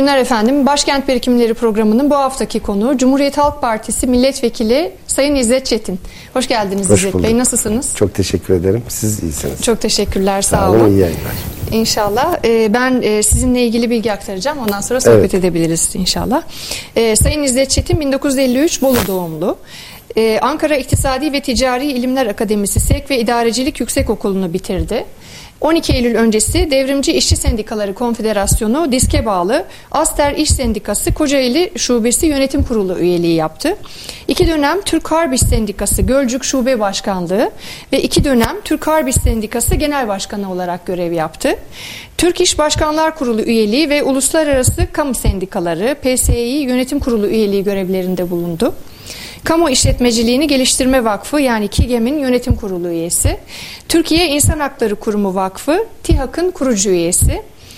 günler efendim. Başkent Birikimleri programının bu haftaki konuğu Cumhuriyet Halk Partisi Milletvekili Sayın İzzet Çetin. Hoş geldiniz İzzet Bey. Nasılsınız? Çok teşekkür ederim. Siz iyisiniz. Çok teşekkürler. Sağ olun. İyi yayınlar. İnşallah. Ben sizinle ilgili bilgi aktaracağım. Ondan sonra sohbet edebiliriz inşallah. Sayın İzzet Çetin 1953 Bolu doğumlu. Ankara İktisadi ve Ticari İlimler Akademisi Sevk ve İdarecilik Yüksekokulu'nu bitirdi. 12 Eylül öncesi Devrimci İşçi Sendikaları Konfederasyonu DİSK'e bağlı Aster İş Sendikası Kocaeli Şubesi Yönetim Kurulu üyeliği yaptı. 2 dönem Türk Harp İş Sendikası Gölcük Şube Başkanlığı ve 2 dönem Türk Harp İş Sendikası Genel Başkanı olarak görev yaptı. Türk İş Başkanlar Kurulu üyeliği ve Uluslararası Kamu Sendikaları PSİ Yönetim Kurulu üyeliği görevlerinde bulundu. Kamu İşletmeciliğini Geliştirme Vakfı yani KİGEM'in yönetim kurulu üyesi. Türkiye İnsan Hakları Kurumu Vakfı TİHAK'ın kurucu üyesi.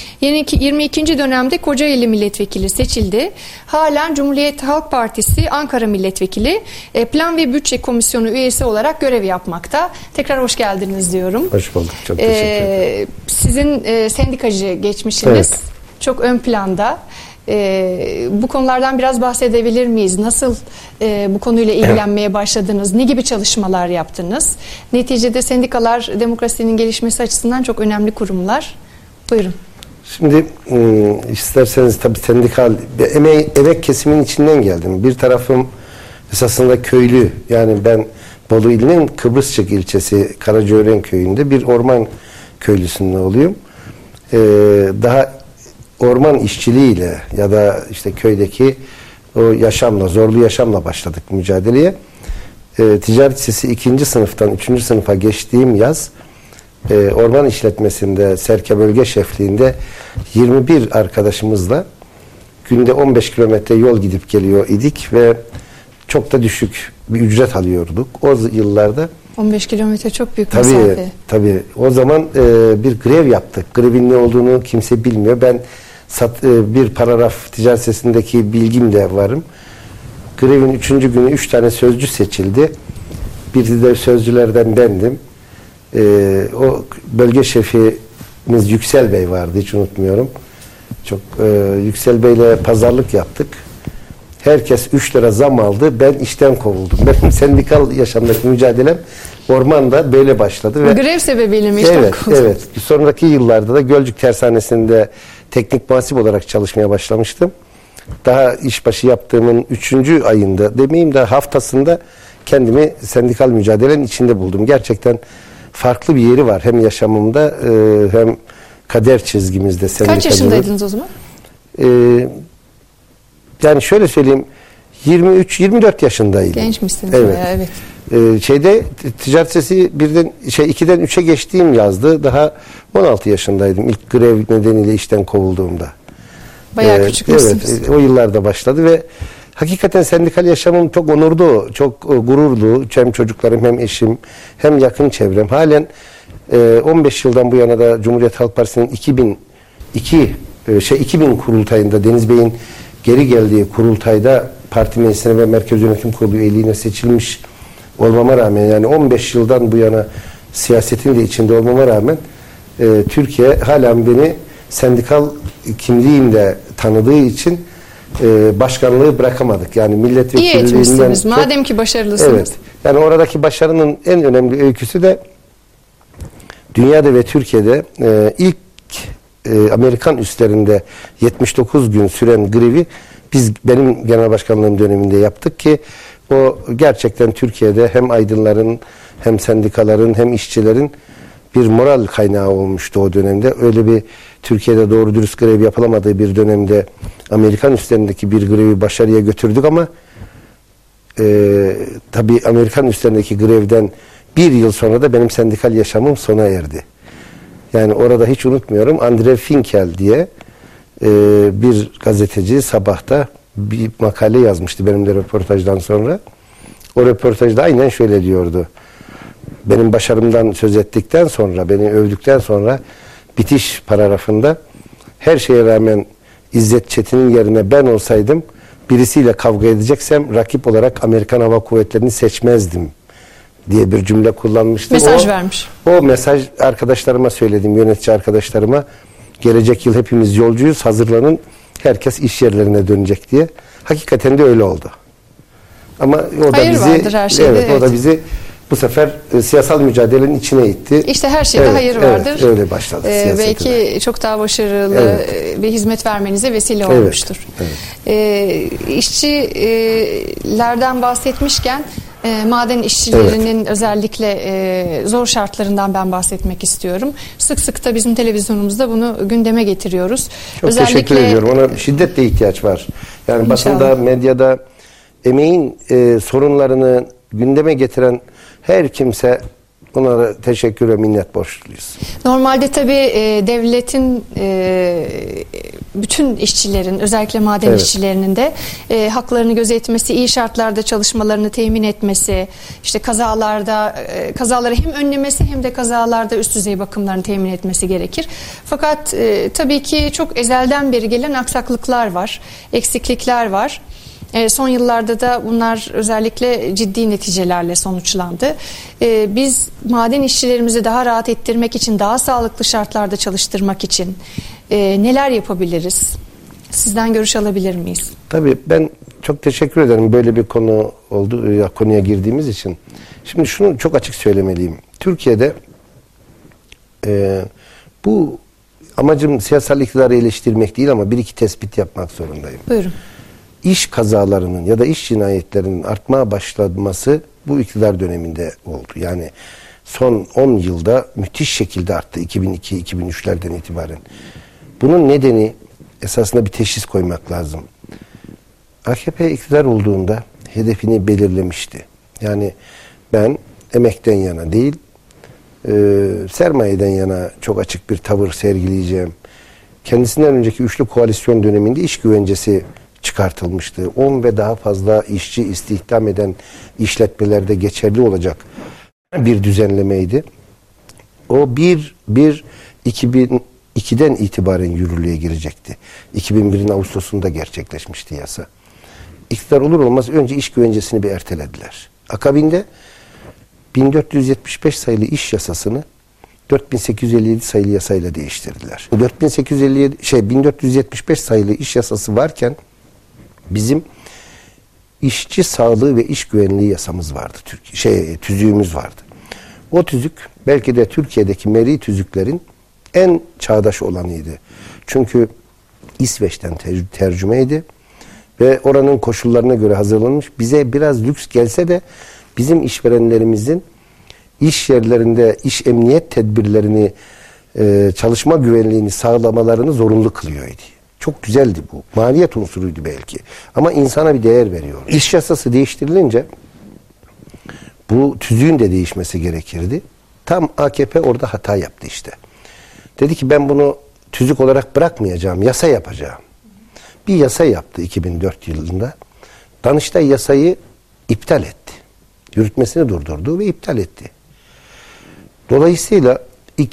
22. dönemde Kocaeli Milletvekili seçildi. Halen Cumhuriyet Halk Partisi Ankara Milletvekili Plan ve Bütçe Komisyonu üyesi olarak görev yapmakta. Tekrar hoş geldiniz diyorum. Hoş bulduk. Çok teşekkür ederim. Sizin sendikacı geçmişiniz çok ön planda. Bu konulardan biraz bahsedebilir miyiz? Nasıl bu konuyla ilgilenmeye başladınız? Ne gibi çalışmalar yaptınız? Neticede sendikalar demokrasinin gelişmesi açısından çok önemli kurumlar. Buyurun. Şimdi isterseniz tabii sendikal emek kesimin içinden geldim. Bir tarafım esasında köylü. Yani ben Bolu ilinin Kıbrısçık ilçesi Karacaören köyünde bir orman köylüsünde oluyorum. Daha orman işçiliğiyle ya da işte köydeki o yaşamla, zorlu yaşamla başladık mücadeleye. Ticaret Lisesi 2. sınıftan 3. sınıfa geçtiğim yaz orman işletmesinde Serke Bölge Şefliğinde 21 arkadaşımızla günde 15 kilometre yol gidip geliyor idik ve çok da düşük bir ücret alıyorduk. O yıllarda 15 kilometre çok büyük mesafe. Tabii. O zaman bir grev yaptık. Grevin ne olduğunu kimse bilmiyor. Ben bir paragraf ticaret sesindeki bilgim de varım. Grevin 3. günü 3 tane sözcü seçildi. Bir de sözcülerden bendim. O bölge şefimiz Yüksel Bey vardı. Hiç unutmuyorum. Çok Yüksel Bey'le pazarlık yaptık. Herkes 3 lira zam aldı. Ben işten kovuldum. Benim sendikal yaşamdaki mücadelem ormanda böyle başladı. Ve grev sebebiyle mi? Evet. Sonraki yıllarda da Gölcük Tersanesi'nde teknik muhasip olarak çalışmaya başlamıştım. Daha işbaşı yaptığımın 3. ayında demeyeyim de haftasında kendimi sendikal mücadelenin içinde buldum. Gerçekten farklı bir yeri var. Hem yaşamımda hem kader çizgimizde. Kaç yaşındaydınız o zaman? Yani şöyle söyleyeyim 23-24 yaşındaydım. Gençmişsiniz. Evet. Evet. Ticaret Sesi 2'den 3'e geçtiğim yazdı. Daha 16 yaşındaydım ilk grev nedeniyle işten kovulduğumda. Bayağı küçükmüşsünüz. Evet, o yıllarda başladı ve hakikaten sendikal yaşamım çok onurdu, çok gururlu. Hem çocuklarım hem eşim hem yakın çevrem. Halen 15 yıldan bu yana da Cumhuriyet Halk Partisi'nin 2000 kurultayında Deniz Bey'in geri geldiği kurultayda parti meclisine ve Merkez Yönetim Kurulu üyeliğine seçilmiş olmama rağmen yani 15 yıldan bu yana siyasetin de içinde olmama rağmen Türkiye halen beni sendikal kimliğimle tanıdığı için başkanlığı bırakamadık. Yani milletvekilliğinden... İyi etmişsiniz. Madem ki başarılısınız. Evet. Yani oradaki başarının en önemli öyküsü de dünyada ve Türkiye'de ilk Amerikan üslerinde 79 gün süren grevi benim genel başkanlığım döneminde yaptık ki o gerçekten Türkiye'de hem aydınların hem sendikaların hem işçilerin bir moral kaynağı olmuştu o dönemde. Öyle bir Türkiye'de doğru dürüst grev yapılamadığı bir dönemde Amerikan üslerindeki bir grevi başarıya götürdük ama tabii Amerikan üslerindeki grevden bir yıl sonra da benim sendikal yaşamım sona erdi. Yani orada hiç unutmuyorum Andre Finkel diye bir gazeteci Sabah'ta bir makale yazmıştı benim de röportajdan sonra. O röportajda aynen şöyle diyordu. Benim başarımdan söz ettikten sonra, beni övdükten sonra bitiş paragrafında her şeye rağmen İzzet Çetin'in yerine ben olsaydım birisiyle kavga edeceksem rakip olarak Amerikan Hava Kuvvetleri'ni seçmezdim diye bir cümle kullanmıştım. Mesaj vermiş. O mesaj arkadaşlarıma söyledim, yönetici arkadaşlarıma. Gelecek yıl hepimiz yolcuyuz, hazırlanın. herkes iş yerlerine dönecek diye. Hakikaten de öyle oldu. Ama o da Hayır bizi vardır her şeyde, evet, evet. o da bizi bu sefer siyasal mücadelenin içine itti. İşte her şeyde Evet, hayır evet, vardır. öyle başladı siyasete Belki de. çok daha başarılı Evet. bir hizmet vermenize vesile Evet, olmuştur. İşçilerden bahsetmişken maden işçilerinin özellikle zor şartlarından ben bahsetmek istiyorum. Sık sık da bizim televizyonumuzda bunu gündeme getiriyoruz. Çok teşekkür ediyorum. Ona şiddetle ihtiyaç var. Yani İnşallah. basında, medyada emeğin sorunlarını gündeme getiren her kimse, onlara teşekkür ve minnet borçluyuz. Normalde tabii devletin bütün işçilerin, özellikle maden Evet. işçilerinin de haklarını gözetmesi, iyi şartlarda çalışmalarını temin etmesi, işte kazaları hem önlemesi hem de kazalarda üst düzey bakımlarını temin etmesi gerekir. Fakat tabii ki çok ezelden beri gelen aksaklıklar var, eksiklikler var. Son yıllarda da bunlar özellikle ciddi neticelerle sonuçlandı. Biz maden işçilerimizi daha rahat ettirmek için, daha sağlıklı şartlarda çalıştırmak için neler yapabiliriz? Sizden görüş alabilir miyiz? Tabii ben çok teşekkür ederim böyle bir konu oldu ya, konuya girdiğimiz için. Şimdi şunu çok açık söylemeliyim. Türkiye'de bu amacım siyasal iktidarı eleştirmek değil ama bir iki tespit yapmak zorundayım. Buyurun. İş kazalarının ya da iş cinayetlerinin artmaya başlaması bu iktidar döneminde oldu. Yani son 10 yılda müthiş şekilde arttı 2002-2003'lerden itibaren. Bunun nedeni esasında bir teşhis koymak lazım. AKP iktidar olduğunda hedefini belirlemişti. Yani ben emekten yana değil, sermayeden yana çok açık bir tavır sergileyeceğim. Kendisinden önceki üçlü koalisyon döneminde iş güvencesi çıkartılmıştı. 10 ve daha fazla işçi istihdam eden işletmelerde geçerli olacak bir düzenlemeydi. O 2002'den itibaren yürürlüğe girecekti. 2001'in Ağustos'unda gerçekleşmişti yasa. İktidar olur olmaz önce iş güvencesini bir ertelediler. Akabinde 1475 sayılı iş yasasını 4857 sayılı yasayla değiştirdiler. 1475 sayılı iş yasası varken bizim işçi sağlığı ve iş güvenliği yasamız vardı. Tüzüğümüz vardı. O tüzük belki de Türkiye'deki meri tüzüklerin en çağdaş olanıydı. Çünkü İsveç'ten tercümeydi ve oranın koşullarına göre hazırlanmış. Bize biraz lüks gelse de bizim işverenlerimizin iş yerlerinde iş emniyet tedbirlerini, çalışma güvenliğini sağlamalarını zorunlu kılıyordu. Çok güzeldi bu. Maliyet unsuruydu belki. Ama insana bir değer veriyor. İş yasası değiştirilince bu tüzüğün de değişmesi gerekirdi. Tam AKP orada hata yaptı işte. Dedi ki ben bunu tüzük olarak bırakmayacağım, yasa yapacağım. Bir yasa yaptı 2004 yılında. Danıştay yasayı iptal etti. Yürütmesini durdurdu ve iptal etti. Dolayısıyla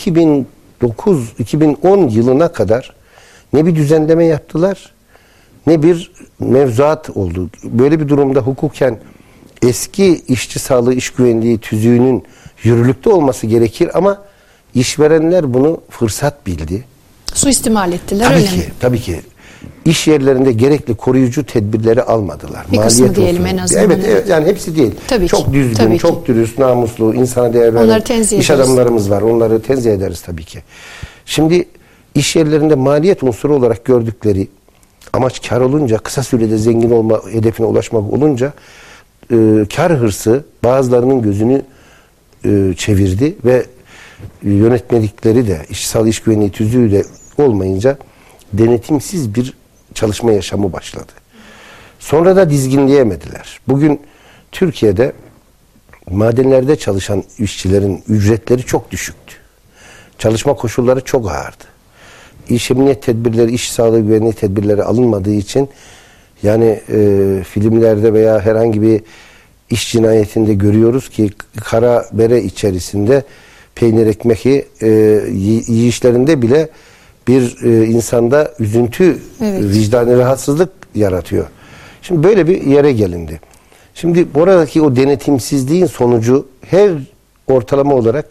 2009-2010 yılına kadar ne bir düzenleme yaptılar, ne bir mevzuat oldu. Böyle bir durumda hukuken eski işçi sağlığı, iş güvenliği tüzüğünün yürürlükte olması gerekir ama işverenler bunu fırsat bildi. Suistimal ettiler, Tabii öyle ki, mi? tabii ki. İş yerlerinde gerekli koruyucu tedbirleri almadılar. Bir kısmı diyelim en azından. Evet, yani hepsi değil. Tabii çok ki, düzgün, tabii çok dürüst, namuslu, insana değer veren Onları tenzih iş ederiz. adamlarımız var. Onları tenzih ederiz tabii ki. Şimdi iş yerlerinde maliyet unsuru olarak gördükleri amaç kar olunca, kısa sürede zengin olma hedefine ulaşmak olunca kar hırsı bazılarının gözünü çevirdi ve yönetmelikleri de işçi sağlığı iş güvenliği tüzüğü de olmayınca denetimsiz bir çalışma yaşamı başladı. Sonra da dizginleyemediler. Bugün Türkiye'de madenlerde çalışan işçilerin ücretleri çok düşüktü. Çalışma koşulları çok ağırdı. İş emniyet tedbirleri, iş sağlığı güvenliği tedbirleri alınmadığı için yani filmlerde veya herhangi bir iş cinayetinde görüyoruz ki kara bere içerisinde peynir ekmeği yiyişlerinde bile bir insanda üzüntü, vicdani rahatsızlık yaratıyor. Şimdi böyle bir yere gelindi. Şimdi oradaki o denetimsizliğin sonucu her ortalama olarak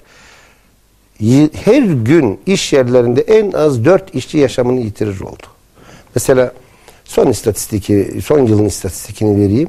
her gün iş yerlerinde en az 4 işçi yaşamını yitirir oldu. Mesela son yılın istatistikini vereyim.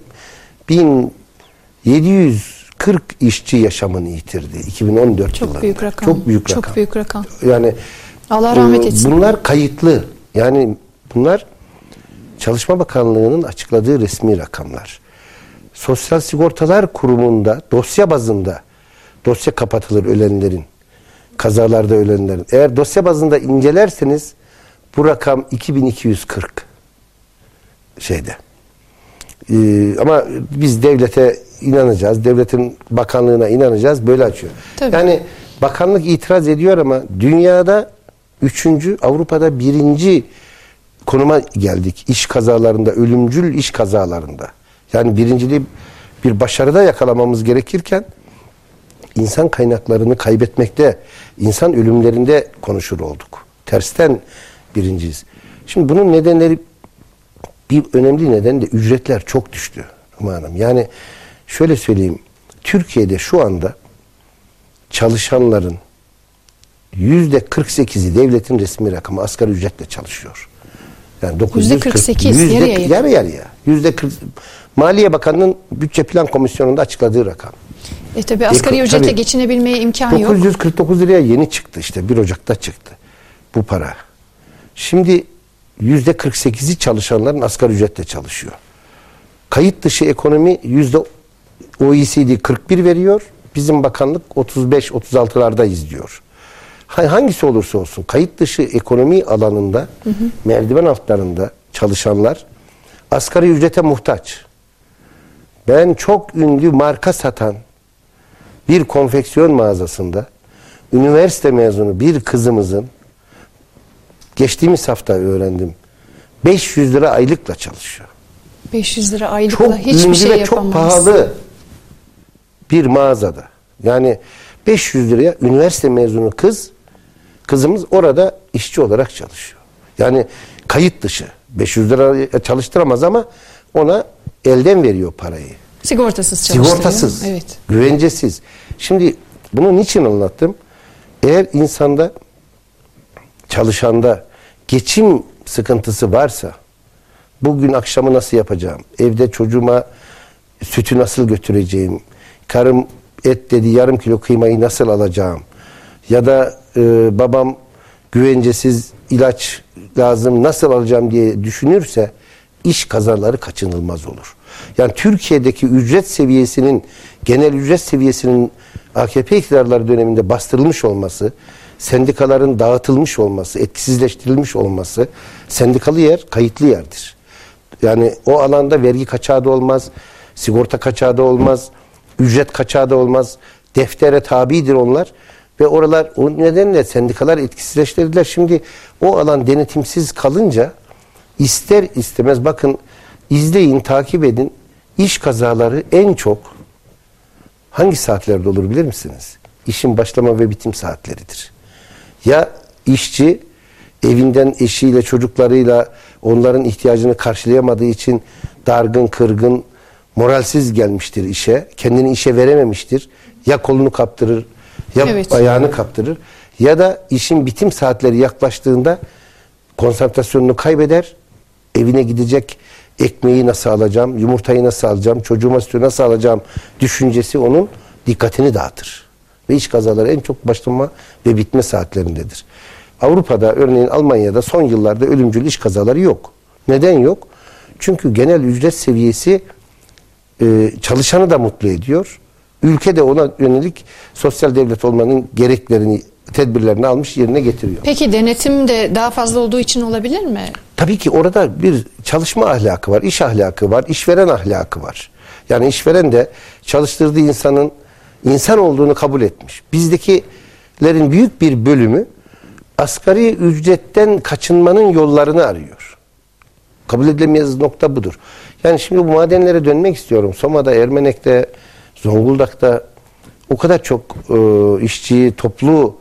1740 işçi yaşamını yitirdi 2014 yılında. Çok büyük rakam. Çok büyük rakam. Çok büyük rakam. Yani Allah rahmet etsin. bunlar kayıtlı. Yani bunlar Çalışma Bakanlığı'nın açıkladığı resmi rakamlar. Sosyal Sigortalar Kurumu'nda dosya bazında dosya kapatılır ölenlerin, kazalarda ölenlerin. Eğer dosya bazında incelerseniz bu rakam 2240 şeyde. Ama biz devlete inanacağız. Devletin bakanlığına inanacağız. Böyle açıyor. Tabii. Yani bakanlık itiraz ediyor ama dünyada 3. Avrupa'da 1. konuma geldik. İş kazalarında, ölümcül iş kazalarında. Yani birinciliği bir başarıda yakalamamız gerekirken insan kaynaklarını kaybetmekte, insan ölümlerinde konuşur olduk. Tersten birinciyiz. Şimdi bunun nedenleri, bir önemli neden de ücretler çok düştü. Hanım. Yani şöyle söyleyeyim, Türkiye'de şu anda çalışanların %48'i devletin resmi rakamı asgari ücretle çalışıyor. Yani %48 yarı yarıya. %40. Maliye Bakanı'nın Bütçe Plan Komisyonu'nda açıkladığı rakam. Tabii asgari ücretle tabii, geçinebilmeye imkan yok. 949 liraya yeni çıktı işte. 1 Ocak'ta çıktı bu para. Şimdi %48'i çalışanların asgari ücretle çalışıyor. Kayıt dışı ekonomi OECD 41 veriyor. Bizim bakanlık 35-36'lardayız diyor. Hangisi olursa olsun kayıt dışı ekonomi alanında merdiven altlarında çalışanlar asgari ücrete muhtaç. Ben çok ünlü marka satan bir konfeksiyon mağazasında üniversite mezunu bir kızımızın geçtiğimiz hafta öğrendim 500 lira aylıkla çalışıyor. 500 lira aylıkla hiçbir şey yapamaz. Çok pahalı bir mağazada. Yani 500 liraya üniversite mezunu kızımız orada işçi olarak çalışıyor. Yani kayıt dışı. 500 lira çalıştıramaz ama ona elden veriyor parayı. Sigortasız çalıştırıyor. Sigortasız. Evet. Güvencesiz. Şimdi bunu niçin anlattım? Eğer insanda, çalışanda geçim sıkıntısı varsa, bugün akşamı nasıl yapacağım? Evde çocuğuma sütü nasıl götüreceğim? Karım et dedi, yarım kilo kıymayı nasıl alacağım? Ya da babam güvencesiz, ilaç lazım nasıl alacağım diye düşünürse iş kazaları kaçınılmaz olur. Yani Türkiye'deki ücret seviyesinin, genel ücret seviyesinin AKP iktidarları döneminde bastırılmış olması, sendikaların dağıtılmış olması, etkisizleştirilmiş olması, sendikalı yer kayıtlı yerdir. Yani o alanda vergi kaçağı da olmaz, sigorta kaçağı da olmaz, ücret kaçağı da olmaz, deftere tabidir onlar. Ve oralar o nedenle sendikalar etkisizleştirdiler. Şimdi o alan denetimsiz kalınca ister istemez bakın izleyin, takip edin. İş kazaları en çok hangi saatlerde olur bilir misiniz? İşin başlama ve bitim saatleridir. Ya işçi evinden eşiyle, çocuklarıyla onların ihtiyacını karşılayamadığı için dargın, kırgın, moralsiz gelmiştir işe. Kendini işe verememiştir. Ya kolunu kaptırır, ya ayağını kaptırır, ya da işin bitim saatleri yaklaştığında konsantrasyonunu kaybeder, evine gidecek ekmeği nasıl alacağım, yumurtayı nasıl alacağım, çocuğuma sütü nasıl alacağım düşüncesi onun dikkatini dağıtır. Ve iş kazaları en çok başlama ve bitme saatlerindedir. Avrupa'da, örneğin Almanya'da son yıllarda ölümcül iş kazaları yok. Neden yok? Çünkü genel ücret seviyesi çalışanı da mutlu ediyor. Ülke de ona yönelik sosyal devlet olmanın gereklerini, tedbirlerini almış, yerine getiriyor. Peki denetim de daha fazla olduğu için olabilir mi? Tabii ki orada bir çalışma ahlakı var, iş ahlakı var, işveren ahlakı var. Yani işveren de çalıştırdığı insanın insan olduğunu kabul etmiş. Bizdekilerin büyük bir bölümü asgari ücretten kaçınmanın yollarını arıyor. Kabul edilemez nokta budur. Yani şimdi bu madenlere dönmek istiyorum. Soma'da, Ermenek'te, Zonguldak'ta o kadar çok işçiyi toplu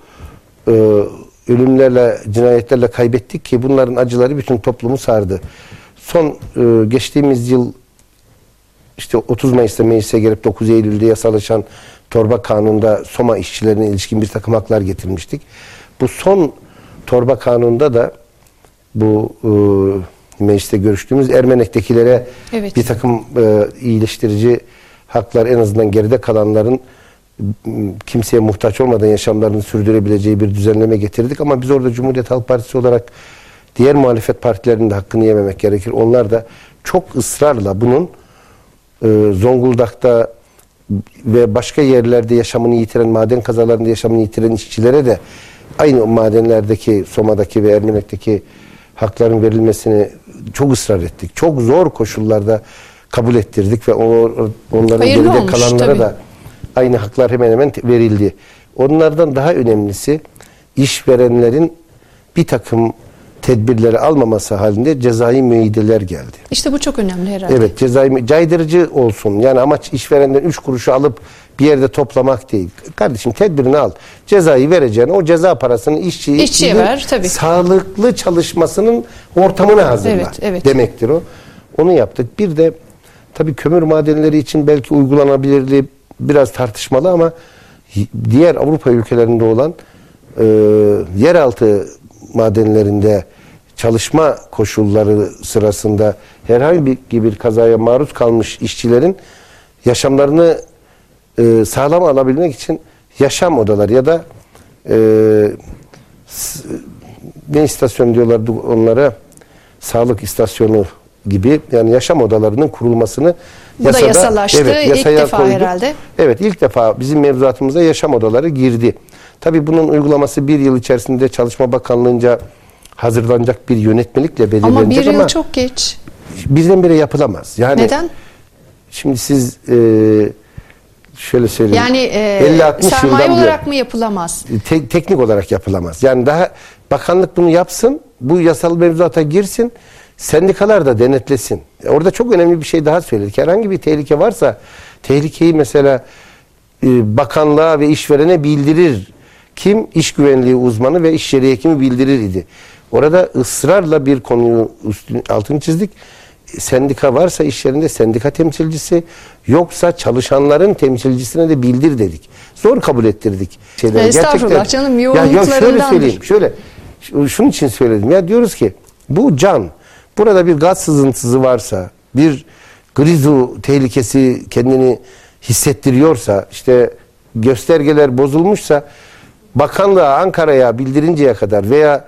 ölümlerle, cinayetlerle kaybettik ki bunların acıları bütün toplumu sardı. Son geçtiğimiz yıl işte 30 Mayıs'ta meclise gelip 9 Eylül'de yasalaşan torba kanunda Soma işçilerine ilişkin bir takım haklar getirmiştik. Bu son torba kanunda da bu mecliste görüştüğümüz Ermenek'tekilere Evet. bir takım iyileştirici haklar, en azından geride kalanların kimseye muhtaç olmadan yaşamlarını sürdürebileceği bir düzenleme getirdik. Ama biz orada Cumhuriyet Halk Partisi olarak diğer muhalefet partilerinin de hakkını yememek gerekir. Onlar da çok ısrarla bunun Zonguldak'ta ve başka yerlerde yaşamını yitiren, maden kazalarında yaşamını yitiren işçilere de aynı madenlerdeki, Soma'daki ve Ermenek'teki hakların verilmesini çok ısrar ettik. Çok zor koşullarda kabul ettirdik ve onların Hayırlı geride olmuş, kalanlara tabii. da aynı haklar hemen hemen verildi. Onlardan daha önemlisi, işverenlerin bir takım tedbirleri almaması halinde cezai müeyyideler geldi. İşte bu çok önemli herhalde. Evet, caydırıcı olsun. Yani amaç işverenden 3 kuruşu alıp bir yerde toplamak değil. Kardeşim, tedbirini al. Cezayı vereceğine o ceza parasını işçiye ver tabii. Sağlıklı çalışmasının ortamını hazırla. Evet, evet. Demektir o. Onu yaptık. Bir de tabii kömür madenleri için belki uygulanabilirliği biraz tartışmalı ama diğer Avrupa ülkelerinde olan yeraltı madenlerinde çalışma koşulları sırasında herhangi bir kazaya maruz kalmış işçilerin yaşamlarını sağlam alabilmek için yaşam odaları ya da ne istasyon diyorlardı onlara, sağlık istasyonu gibi, yani yaşam odalarının kurulmasını bu da yasalaştı. Evet, ilk defa koyduk. herhalde. Evet, ilk defa bizim mevzuatımıza yaşam odaları girdi. Tabii bunun uygulaması bir yıl içerisinde Çalışma Bakanlığı'nca hazırlanacak bir yönetmelikle belirlenecek Ama ama bir yıl çok geç. birdenbire yapılamaz. Yani Neden? şimdi siz şöyle söyleyeyim. Yani 50-60 sermaye yıldan olarak mı yapılamaz? teknik olarak yapılamaz. Yani daha bakanlık bunu yapsın, bu yasal mevzuata girsin, sendikalar da denetlesin. Orada çok önemli bir şey daha söyledik. Herhangi bir tehlike varsa tehlikeyi mesela bakanlığa ve işverene bildirir. Kim? İş güvenliği uzmanı ve iş yeri hekimi bildirir idi. Orada ısrarla bir konuyu altını çizdik. Sendika varsa iş yerinde sendika temsilcisi, yoksa çalışanların temsilcisine de bildir dedik. Zor kabul ettirdik. Estağfurullah gerçekten, canım, şöyle yoğunluklarındandır. söyleyeyim. Şunun için söyledim. Ya diyoruz ki bu can, burada bir gaz sızıntısı varsa, bir grizu tehlikesi kendini hissettiriyorsa, işte göstergeler bozulmuşsa bakanlığa, Ankara'ya bildirinceye kadar veya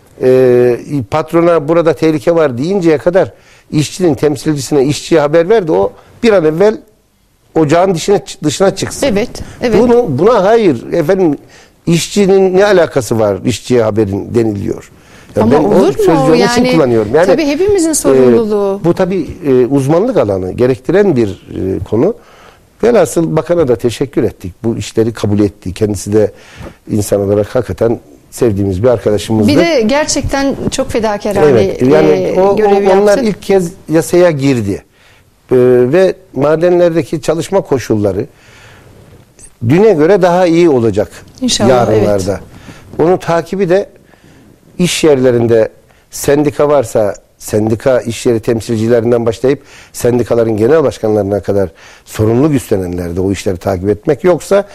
patrona burada tehlike var deyinceye kadar işçinin temsilcisine, işçiye haber ver de o bir an evvel ocağın dışına çıksın. Evet. Buna hayır efendim, işçinin ne alakası var işçiye haberin deniliyor. Ya ama ben olur mu? Yani, kullanıyorum. Yani tabii hepimizin sorumluluğu. Bu tabii uzmanlık alanı gerektiren bir konu. Velhasıl bakana da teşekkür ettik. Bu işleri kabul etti. Kendisi de insan olarak hakikaten sevdiğimiz bir arkadaşımızdı. Bir de gerçekten çok fedakarane evet, yani görev yaptı. onlar ilk kez yasaya girdi. Ve madenlerdeki çalışma koşulları düne göre daha iyi olacak İnşallah, yarınlarda. evet. Onun takibi de iş yerlerinde sendika varsa sendika iş yeri temsilcilerinden başlayıp sendikaların genel başkanlarına kadar sorumluluk üstlenenlerde o işleri takip etmek. Yoksa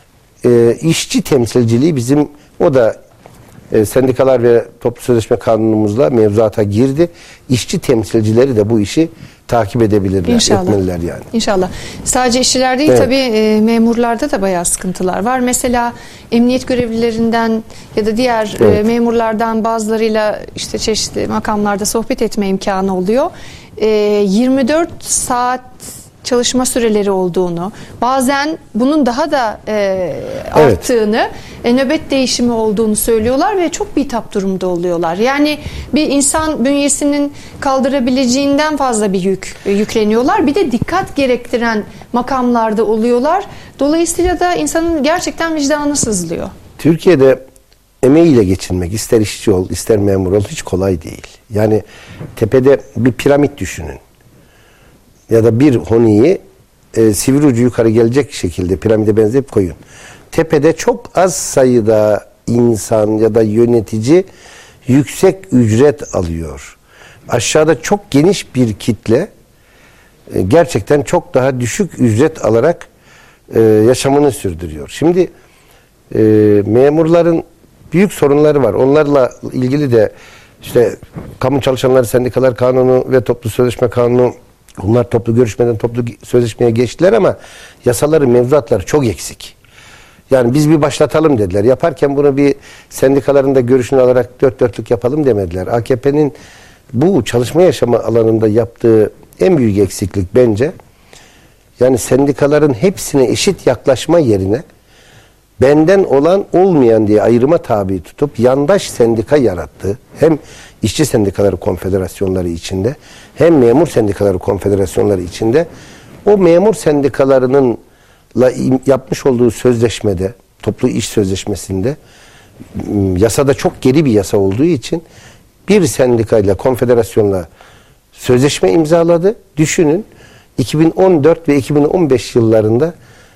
işçi temsilciliği bizim, o da sendikalar ve toplu sözleşme kanunumuzla mevzuata girdi. İşçi temsilcileri de bu işi takip edebilirler, İnşallah. etmeliler yani. İnşallah. Sadece işçiler değil, Evet. tabii memurlarda da bayağı sıkıntılar var. Mesela emniyet görevlilerinden ya da diğer Evet. memurlardan bazılarıyla işte çeşitli makamlarda sohbet etme imkanı oluyor. 24 saat çalışma süreleri olduğunu, bazen bunun daha da arttığını, nöbet değişimi olduğunu söylüyorlar ve çok bitap durumda oluyorlar. Yani bir insan bünyesinin kaldırabileceğinden fazla bir yük yükleniyorlar. Bir de dikkat gerektiren makamlarda oluyorlar. Dolayısıyla da insanın gerçekten vicdanı sızlıyor. Türkiye'de emeğiyle geçinmek, ister işçi ol, ister memur ol, hiç kolay değil. Yani tepede bir piramit düşünün. Ya da bir honiyi sivri ucu yukarı gelecek şekilde piramide benzeyip koyun. Tepede çok az sayıda insan ya da yönetici yüksek ücret alıyor. Aşağıda çok geniş bir kitle gerçekten çok daha düşük ücret alarak yaşamını sürdürüyor. Şimdi memurların büyük sorunları var. Onlarla ilgili de işte Kamu Çalışanları Sendikalar Kanunu ve Toplu Sözleşme Kanunu, bunlar toplu görüşmeden toplu sözleşmeye geçtiler ama yasaları, mevzuatları çok eksik. Yani biz bir başlatalım dediler. Yaparken bunu bir sendikaların da görüşünü alarak dört dörtlük yapalım demediler. AKP'nin bu çalışma yaşama alanında yaptığı en büyük eksiklik bence, yani sendikaların hepsine eşit yaklaşma yerine benden olan olmayan diye ayrıma tabi tutup yandaş sendika yarattı. Hem işçi sendikaları konfederasyonları içinde hem memur sendikaları konfederasyonları içinde, o memur sendikalarının yapmış olduğu sözleşmede, toplu iş sözleşmesinde, yasada çok geri bir yasa olduğu için bir sendikayla, konfederasyonla sözleşme imzaladı. Düşünün, 2014 ve 2015 yıllarında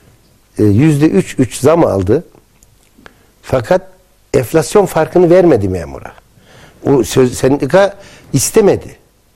%3 zam aldı. Fakat enflasyon farkını vermedi memura. O sendika istemedi.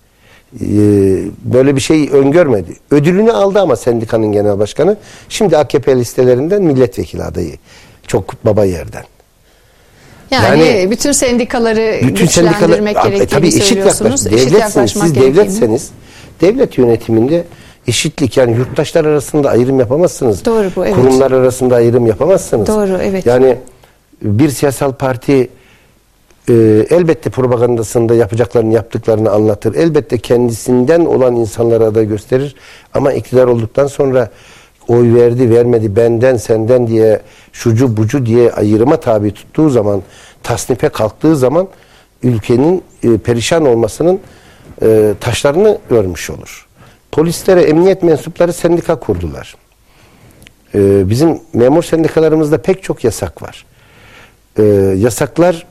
Böyle bir şey öngörmedi. Ödülünü aldı ama sendikanın genel başkanı. Şimdi AKP listelerinden milletvekili adayı. Çok baba yerden. Yani bütün sendikaları güçlendirmek gerektiğini söylüyorsunuz. Eşit yaklaşmak siz devletseniz, devlet yönetiminde eşitlik, yani yurttaşlar arasında ayrım yapamazsınız. Doğru bu, evet. Kurumlar arasında ayrım yapamazsınız. Doğru, evet. Yani bir siyasal parti elbette propagandasında yapacaklarını, yaptıklarını anlatır. Elbette kendisinden olan insanlara da gösterir. Ama iktidar olduktan sonra oy verdi, vermedi, benden, senden diye, şucu bucu diye ayrıma tabi tuttuğu zaman, tasnife kalktığı zaman ülkenin perişan olmasının taşlarını örmüş olur. Polislere, emniyet mensupları sendika kurdular. Bizim memur sendikalarımızda pek çok yasak var. Yasaklar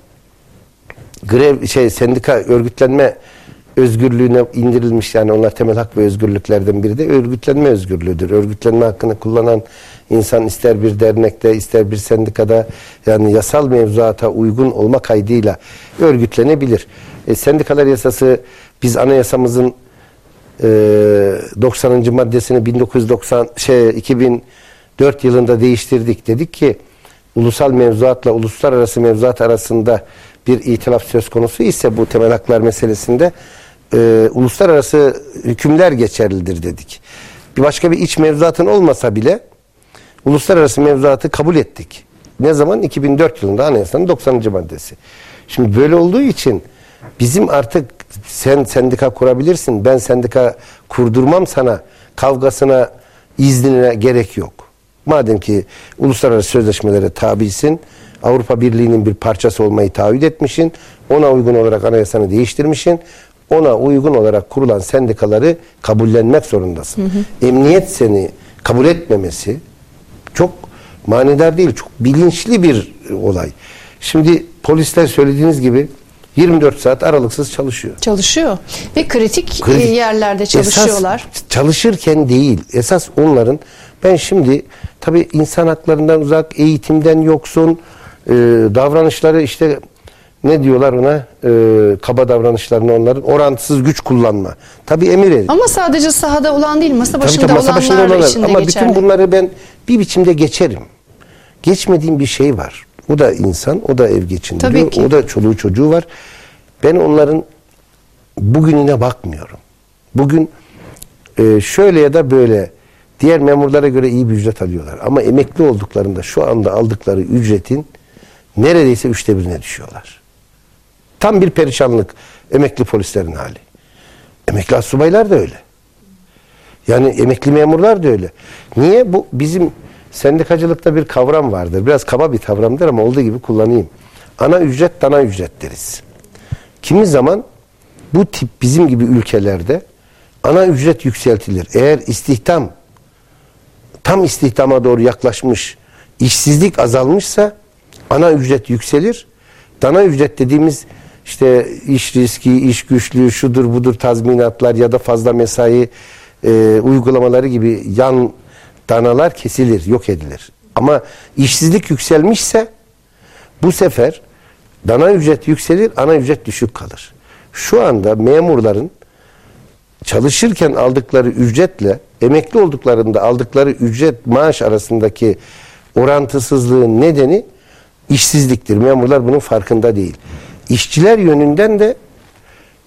sendika örgütlenme özgürlüğüne indirilmiş, yani onlar temel hak ve özgürlüklerden biri de örgütlenme özgürlüğüdür. Örgütlenme hakkını kullanan insan ister bir dernekte, ister bir sendikada, yani yasal mevzuata uygun olma kaydıyla örgütlenebilir. Sendikalar yasası, biz anayasamızın 90. maddesini 2004 yılında değiştirdik. Dedik ki ulusal mevzuatla uluslararası mevzuat arasında bir itilaf söz konusu ise bu temel haklar meselesinde uluslararası hükümler geçerlidir dedik. Bir başka bir iç mevzuatın olmasa bile uluslararası mevzuatı kabul ettik. Ne zaman? 2004 yılında anayasanın 90. maddesi. Şimdi böyle olduğu için bizim artık sen sendika kurabilirsin, ben sendika kurdurmam sana kavgasına, iznine gerek yok. Madem ki uluslararası sözleşmelere tabisin, Avrupa Birliği'nin bir parçası olmayı taahhüt etmişsin, ona uygun olarak anayasanı değiştirmişsin, ona uygun olarak kurulan sendikaları kabullenmek zorundasın. Hı hı. Emniyet seni kabul etmemesi çok manidar değil, çok bilinçli bir olay. Şimdi polisler söylediğiniz gibi 24 saat aralıksız çalışıyor. Çalışıyor ve kritik yerlerde çalışıyorlar. Esas çalışırken değil, esas onların, ben şimdi tabii insan haklarından uzak, eğitimden yoksun, davranışları işte ne diyorlar ona, kaba davranışlarını, onların orantısız güç kullanma. Tabii emir edin. Ama sadece sahada olan değil, masa başında olanlar için de geçerli. Ama bütün bunları ben bir biçimde geçerim. Geçmediğim bir şey var. O da insan, o da ev geçindiriyor, o da çoluğu çocuğu var. Ben onların bugününe bakmıyorum. Bugün şöyle ya da böyle diğer memurlara göre iyi bir ücret alıyorlar. Ama emekli olduklarında şu anda aldıkları ücretin neredeyse 1/3'üne düşüyorlar. Tam bir perişanlık emekli polislerin hali. Emekli astsubaylar da öyle. Yani emekli memurlar da öyle. Niye? Bu bizim sendikacılıkta bir kavram vardır. Biraz kaba bir kavramdır ama olduğu gibi kullanayım. Ana ücret, dana ücret deriz. Kimi zaman bu tip bizim gibi ülkelerde ana ücret yükseltilir. Eğer istihdam tam istihdama doğru yaklaşmış, işsizlik azalmışsa ana ücret yükselir. Dana ücret dediğimiz işte iş riski, iş güçlüğü, şudur budur tazminatlar ya da fazla mesai uygulamaları gibi yan danalar kesilir, yok edilir. Ama işsizlik yükselmişse bu sefer dana ücret yükselir, ana ücret düşük kalır. Şu anda memurların çalışırken aldıkları ücretle emekli olduklarında aldıkları ücret maaş arasındaki orantısızlığın nedeni işsizliktir. Memurlar bunun farkında değil. İşçiler yönünden de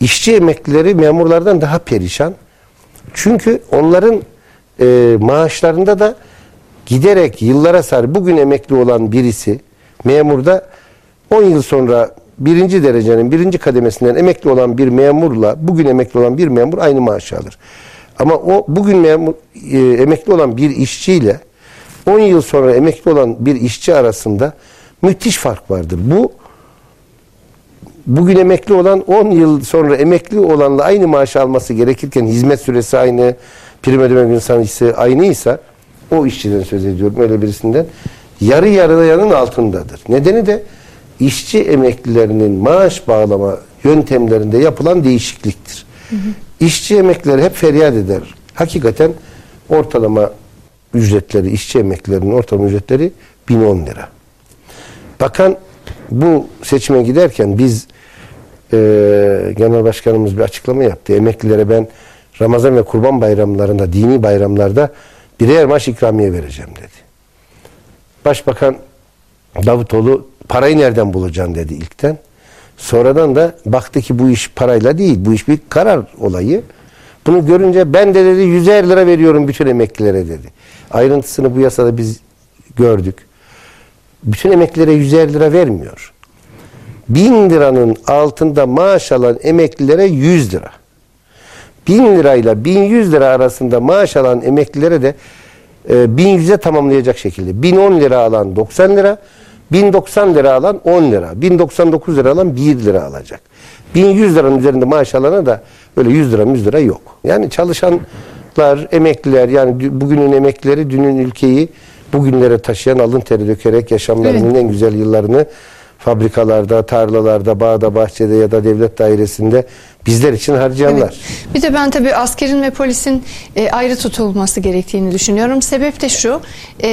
işçi emeklileri memurlardan daha perişan. Çünkü onların maaşlarında da giderek yıllara sarı bugün emekli olan birisi memurda 10 yıl sonra birinci derecenin birinci kademesinden emekli olan bir memurla bugün emekli olan bir memur aynı maaşı alır. Ama o bugün emekli olan bir işçiyle 10 yıl sonra emekli olan bir işçi arasında müthiş fark vardır. Bugün emekli olan 10 yıl sonra emekli olanla aynı maaşı alması gerekirken hizmet süresi aynı, prim ödeme gün sayısı aynıysa o işçiden söz ediyorum, öyle birisinden yarı yarıyanın altındadır. Nedeni de işçi emeklilerinin maaş bağlama yöntemlerinde yapılan değişikliktir. İşçi emeklileri hep feryat eder. Hakikaten ortalama ücretleri, işçi emeklilerinin ortalama ücretleri 1010 lira. Bakan bu seçime giderken biz Genel Başkanımız bir açıklama yaptı. Emeklilere ben Ramazan ve Kurban bayramlarında, dini bayramlarda birer maaş ikramiye vereceğim dedi. Başbakan Davutoğlu parayı nereden bulacaksın dedi ilkten. Sonradan da baktı ki bu iş parayla değil, bu iş bir karar olayı. Bunu görünce ben de dedi 100'er lira veriyorum bütün emeklilere dedi. Ayrıntısını bu yasada biz gördük. Bütün emeklilere 100'er lira vermiyor. 1000 liranın altında maaş alan emeklilere 100 lira. 1000 lirayla 1100 lira arasında maaş alan emeklilere de 1100'e tamamlayacak şekilde. 1010 lira alan 90 lira, 1090 lira alan 10 lira, 1099 lira alan 1 lira alacak. 1100 liranın üzerinde maaş alana da öyle 100 lira 100 lira yok. Yani çalışanlar, emekliler, yani bugünün emeklileri dünün ülkeyi bugünlere taşıyan, alın teri dökerek yaşamlarının en güzel yıllarını fabrikalarda, tarlalarda, bağda, bahçede ya da devlet dairesinde bizler için harcayanlar. Evet. Bir de ben tabii askerin ve polisin ayrı tutulması gerektiğini düşünüyorum. Sebep de şu,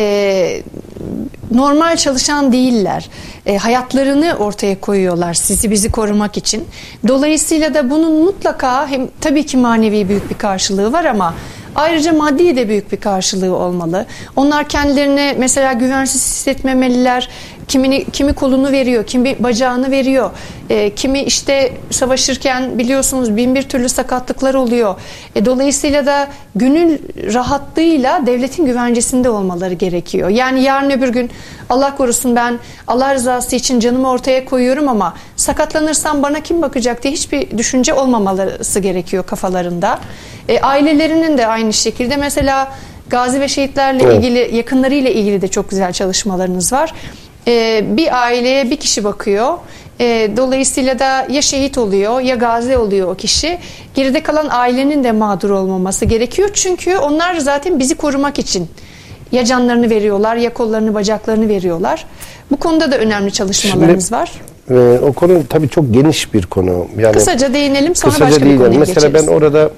normal çalışan değiller. Hayatlarını ortaya koyuyorlar sizi bizi korumak için. Dolayısıyla da bunun mutlaka hem tabii ki manevi büyük bir karşılığı var ama ayrıca maddi de büyük bir karşılığı olmalı. Onlar kendilerine mesela güvensiz hissetmemeliler. Kimi kolunu veriyor, kimi bacağını veriyor. Kimi işte savaşırken biliyorsunuz bin bir türlü sakatlıklar oluyor. Dolayısıyla da gönül rahatlığıyla devletin güvencesinde olmaları gerekiyor. Yani yarın öbür gün Allah korusun ben Allah rızası için canımı ortaya koyuyorum ama sakatlanırsam bana kim bakacak diye hiçbir düşünce olmamaları gerekiyor kafalarında. Ailelerinin de aynı şekilde mesela gazi ve şehitlerle ilgili, yakınlarıyla ilgili de çok güzel çalışmalarınız var. Bir aileye bir kişi bakıyor. Dolayısıyla da ya şehit oluyor ya gazi oluyor o kişi. Geride kalan ailenin de mağdur olmaması gerekiyor. Çünkü onlar zaten bizi korumak için ya canlarını veriyorlar ya kollarını bacaklarını veriyorlar. Bu konuda da önemli çalışmalarımız var. O konu tabii çok geniş bir konu. Yani kısaca değinelim sonra başka bir konuya geçeriz. Mesela ben orada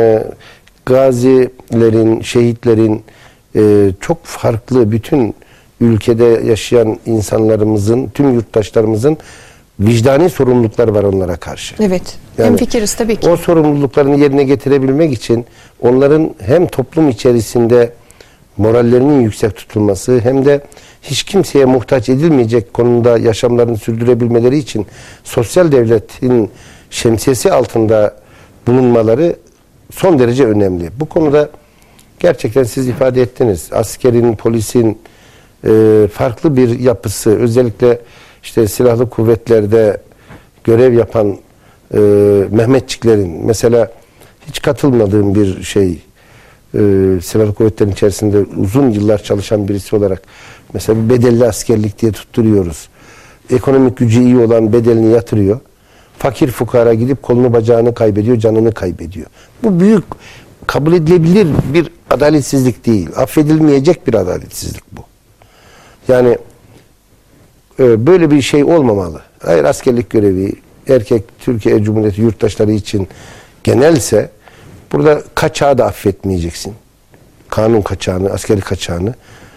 gazilerin, şehitlerin çok farklı bütün ülkede yaşayan insanlarımızın, tüm yurttaşlarımızın vicdani sorumlulukları var onlara karşı. Evet. Yani hemfikiriz tabii ki. O sorumluluklarını yerine getirebilmek için onların hem toplum içerisinde morallerinin yüksek tutulması hem de hiç kimseye muhtaç edilmeyecek konumda yaşamlarını sürdürebilmeleri için sosyal devletin şemsiyesi altında bulunmaları son derece önemli. Bu konuda gerçekten siz ifade ettiniz. Askerin, polisin farklı bir yapısı, özellikle işte silahlı kuvvetlerde görev yapan Mehmetçiklerin mesela hiç katılmadığım bir şey, silahlı kuvvetlerin içerisinde uzun yıllar çalışan birisi olarak mesela bedelli askerlik diye tutturuyoruz. Ekonomik gücü iyi olan bedelini yatırıyor. Fakir fukara gidip kolunu bacağını kaybediyor, canını kaybediyor. Bu büyük, kabul edilebilir bir adaletsizlik değil. Affedilmeyecek bir adaletsizlik bu. Yani böyle bir şey olmamalı. Hayır, askerlik görevi erkek Türkiye Cumhuriyeti yurttaşları için genelse burada kaçağı da affetmeyeceksin. Kanun kaçağını, askeri kaçağını,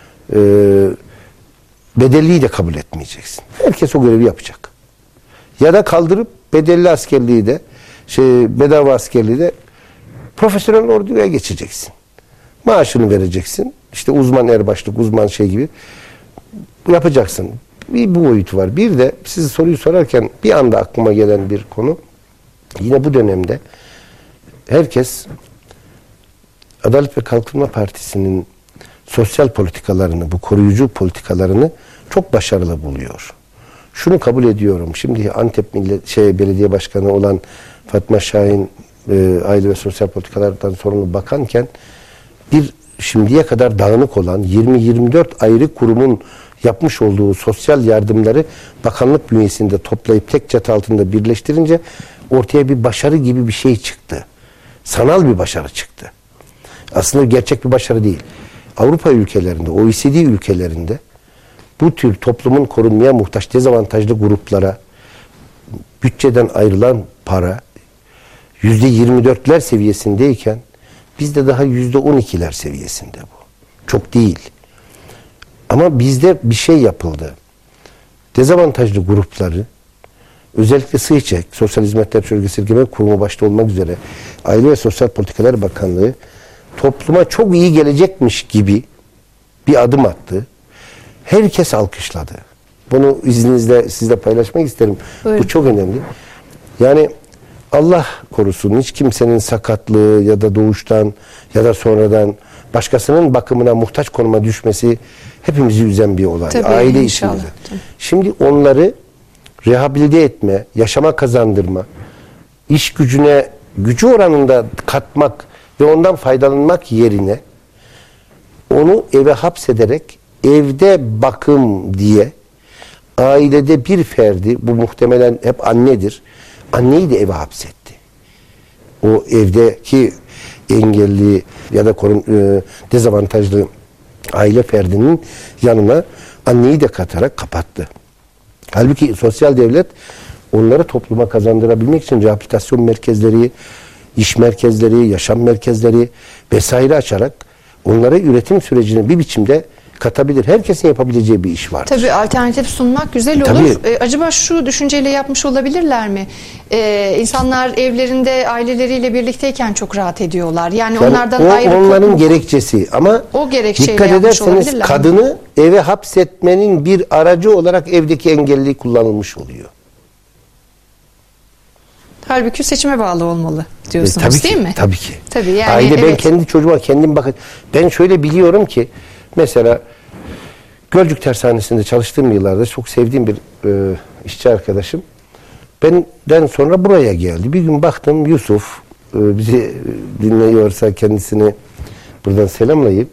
bedelliyi de kabul etmeyeceksin. Herkes o görevi yapacak. Ya da kaldırıp bedelli askerliği de, bedava askerliği de profesyonel orduya geçeceksin. Maaşını vereceksin. İşte uzman erbaşlık, uzman şey gibi yapacaksın. Bu boyutu var. Bir de siz soruyu sorarken bir anda aklıma gelen bir konu. Yine bu dönemde herkes Adalet ve Kalkınma Partisi'nin sosyal politikalarını, bu koruyucu politikalarını çok başarılı buluyor. Şunu kabul ediyorum. Şimdi Antep Belediye Başkanı olan Fatma Şahin Aile ve Sosyal Politikalardan sorumlu bakanken şimdiye kadar dağınık olan 20-24 ayrı kurumun yapmış olduğu sosyal yardımları bakanlık bünyesinde toplayıp tek çatı altında birleştirince ortaya bir başarı gibi bir şey çıktı. Sanal bir başarı çıktı. Aslında gerçek bir başarı değil. Avrupa ülkelerinde, OECD ülkelerinde bu tür toplumun korunmaya muhtaç dezavantajlı gruplara bütçeden ayrılan para %24'ler seviyesindeyken bizde daha %12'ler seviyesinde bu. Çok değil. Ama bizde bir şey yapıldı. Dezavantajlı grupları özellikle SİÇEK, Sosyal Hizmetler Çocuk Esirgeme Kurumu başta olmak üzere Aile ve Sosyal Politikalar Bakanlığı topluma çok iyi gelecekmiş gibi bir adım attı. Herkes alkışladı. Bunu izninizle sizle paylaşmak isterim. Buyurun. Bu çok önemli. Yani Allah korusun hiç kimsenin sakatlığı ya da doğuştan ya da sonradan başkasının bakımına muhtaç konuma düşmesi hepimizi üzen bir olay. Tabii, aile inşallah. içinde. Şimdi onları rehabilite etme, yaşama kazandırma, iş gücü oranında katmak ve ondan faydalanmak yerine onu eve hapsederek evde bakım diye ailede bir ferdi, bu muhtemelen hep annedir, anneyi de eve hapsetti. O evdeki engelli ya da dezavantajlı aile ferdinin yanına anneyi de katarak kapattı. Halbuki sosyal devlet onları topluma kazandırabilmek için rehabilitasyon merkezleri, iş merkezleri, yaşam merkezleri vesaire açarak onlara üretim sürecini bir biçimde katabilir. Herkesin yapabileceği bir iş var. Tabii alternatif sunmak güzel olur. Acaba şu düşünceyle yapmış olabilirler mi? İnsanlar evlerinde aileleriyle birlikteyken çok rahat ediyorlar. Yani onlardan ayrı onların gerekçesi ama o gerekçeyle dikkat ederseniz olabilirler kadını eve hapsetmenin bir aracı olarak evdeki engelliliği kullanılmış oluyor. Halbuki seçime bağlı olmalı diyorsunuz tabii değil ki, mi? Tabii ki. Tabii yani, aile ben evet. kendi çocuğuma kendim bakın. Ben şöyle biliyorum ki mesela Gölcük Tersanesi'nde çalıştığım yıllarda çok sevdiğim bir işçi arkadaşım benden sonra buraya geldi. Bir gün baktım Yusuf bizi dinliyorsa kendisini buradan selamlayıp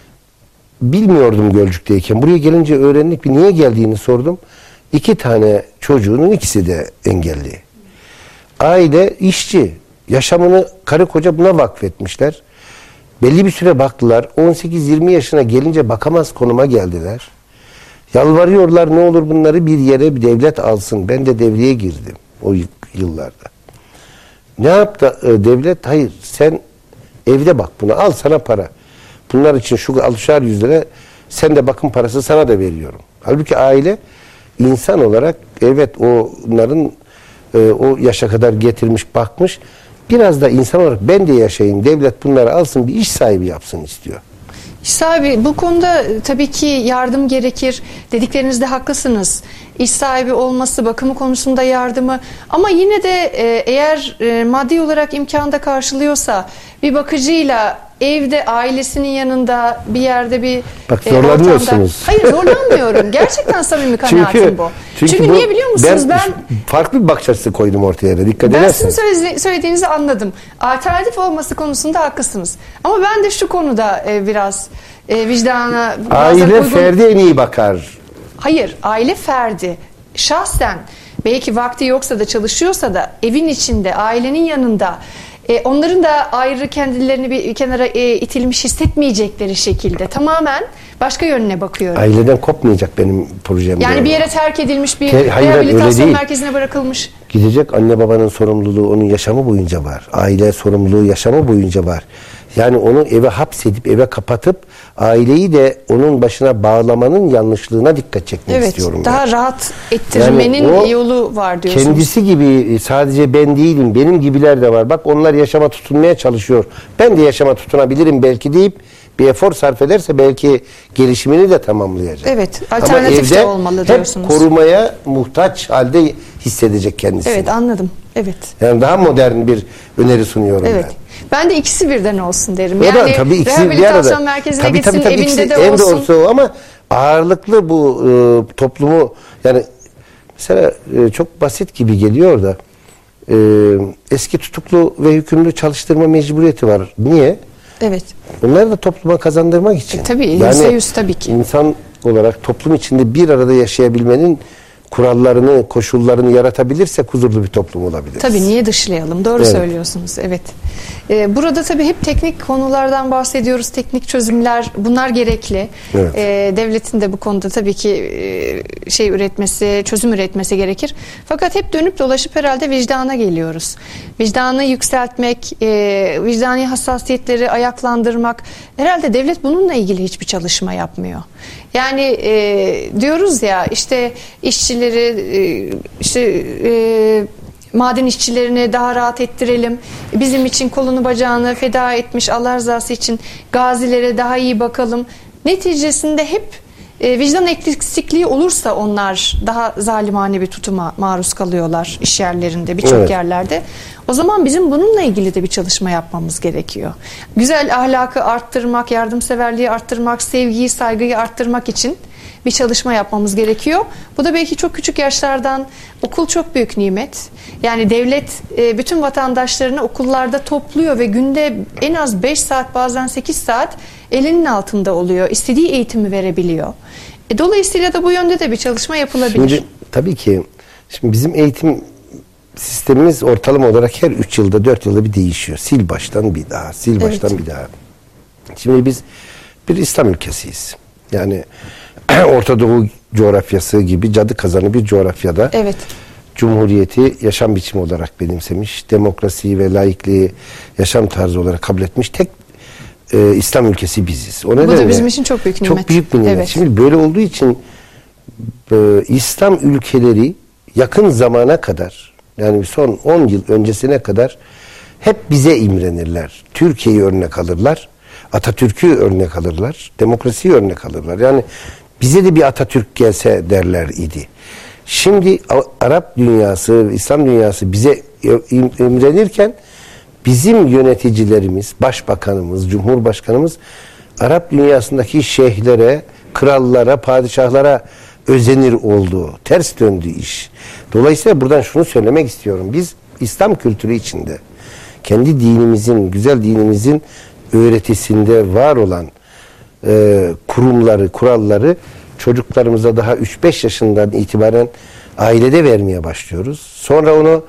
bilmiyordum Gölcük'teyken. Buraya gelince öğrendik. Niye geldiğini sordum. 2 tane çocuğunun ikisi de engelli. Aile işçi. Yaşamını karı koca buna vakfetmişler. Belli bir süre baktılar. 18-20 yaşına gelince bakamaz konuma geldiler. Yalvarıyorlar ne olur bunları bir yere bir devlet alsın. Ben de devreye girdim o yıllarda. Ne yaptı devlet? Hayır sen evde bak buna al sana para. Bunlar için şu alışar 100 lira sen de bakım parası sana da veriyorum. Halbuki aile insan olarak evet onların o yaşa kadar getirmiş bakmış. Biraz da insan olarak ben de yaşayayım. Devlet bunları alsın bir iş sahibi yapsın istiyor. İş sahibi bu konuda tabii ki yardım gerekir. Dediklerinizde haklısınız. İş sahibi olması, bakımı konusunda yardımı ama yine de eğer maddi olarak imkanda karşılıyorsa bir bakıcıyla evde ailesinin yanında bir yerde bir bak zorlanıyorsunuz. Hayır zorlanmıyorum. Gerçekten samimi kanaatim bu. Çünkü niye biliyor musunuz? Ben farklı bir bakış açısı koydum ortaya. Dikkat ederseniz. Ben sizin söylediğinizi anladım. Alternatif olması konusunda haklısınız. Ama ben de şu konuda biraz vicdana aile ferdi en iyi bakar. Hayır, aile ferdi şahsen belki vakti yoksa da çalışıyorsa da evin içinde, ailenin yanında onların da ayrı kendilerini bir kenara itilmiş hissetmeyecekleri şekilde tamamen başka yönüne bakıyorum. Aileden kopmayacak benim projem. Yani bir yere terk edilmiş bir hayır, rehabilitasyon merkezine bırakılmış. Gidecek anne babanın sorumluluğu onun yaşamı boyunca var. Aile sorumluluğu yaşamı boyunca var. Yani onu eve hapsedip eve kapatıp aileyi de onun başına bağlamanın yanlışlığına dikkat çekmek istiyorum. Evet, daha rahat ettirmenin yani yolu var diyorsunuz. Kendisi gibi sadece ben değilim, benim gibiler de var. Bak onlar yaşama tutunmaya çalışıyor. Ben de yaşama tutunabilirim belki deyip bir efor sarf ederse belki gelişimini de tamamlayacak. Evet, alternatif de olmalı diyorsunuz. Hep korumaya muhtaç halde hissedecek kendisini. Evet, anladım. Evet. Yani daha modern bir öneri sunuyorum evet. Ben de ikisi birden olsun derim. O yani da, tabii ikisi rehabilitasyon merkezine gitsin, evinde de en olsun. doğrusu o, ama ağırlıklı bu toplumu, yani mesela çok basit gibi geliyor da eski tutuklu ve hükümlü çalıştırma mecburiyeti var. Niye? Evet. Bunları da topluma kazandırmak için. Tabii, %100 tabii ki. İnsan olarak toplum içinde bir arada yaşayabilmenin kurallarını, koşullarını yaratabilirsek huzurlu bir toplum olabilir. Tabii, niye dışlayalım? Doğru söylüyorsunuz. Evet. Burada tabii hep teknik konulardan bahsediyoruz. Teknik çözümler, bunlar gerekli. Evet. Devletin de bu konuda tabii ki çözüm üretmesi gerekir. Fakat hep dönüp dolaşıp herhalde vicdana geliyoruz. Vicdanı yükseltmek, vicdani hassasiyetleri ayaklandırmak. Herhalde devlet bununla ilgili hiçbir çalışma yapmıyor. Yani diyoruz ya, işte işçileri, maden işçilerini daha rahat ettirelim. Bizim için kolunu bacağını feda etmiş, Allah rızası için gazilere daha iyi bakalım. Neticesinde hep vicdan eksikliği olursa onlar daha zalimane bir tutuma maruz kalıyorlar iş yerlerinde, birçok yerlerde. O zaman bizim bununla ilgili de bir çalışma yapmamız gerekiyor. Güzel ahlakı arttırmak, yardımseverliği arttırmak, sevgiyi, saygıyı arttırmak için bir çalışma yapmamız gerekiyor. Bu da belki çok küçük yaşlardan, okul çok büyük nimet. Yani devlet bütün vatandaşlarını okullarda topluyor ve günde en az 5 saat, bazen 8 saat elinin altında oluyor. İstediği eğitimi verebiliyor. Dolayısıyla da bu yönde de bir çalışma yapılabilir. Şimdi tabii ki bizim eğitim sistemimiz ortalama olarak her 3 yılda 4 yılda bir değişiyor. Sil baştan bir daha, sil baştan bir daha. Şimdi biz bir İslam ülkesiyiz. Yani Orta Doğu coğrafyası gibi cadı kazanı bir coğrafyada Cumhuriyeti yaşam biçimi olarak benimsemiş, demokrasiyi ve laikliği yaşam tarzı olarak kabul etmiş tek İslam ülkesi biziz. Bu da bizim için çok büyük nimet. Çok büyük bir nimet. Şimdi böyle olduğu için İslam ülkeleri yakın zamana kadar, yani son 10 yıl öncesine kadar hep bize imrenirler. Türkiye'yi örnek alırlar. Atatürk'ü örnek alırlar. Demokrasiyi örnek alırlar. Yani bize de bir Atatürk gelse derler idi. Şimdi Arap dünyası, İslam dünyası bize imrenirken bizim yöneticilerimiz, başbakanımız, cumhurbaşkanımız Arap dünyasındaki şeyhlere, krallara, padişahlara özenir oldu. Ters döndü iş. Dolayısıyla buradan şunu söylemek istiyorum. Biz İslam kültürü içinde kendi dinimizin, güzel dinimizin öğretisinde var olan kurumları, kuralları çocuklarımıza daha 3-5 yaşından itibaren ailede vermeye başlıyoruz. Sonra onu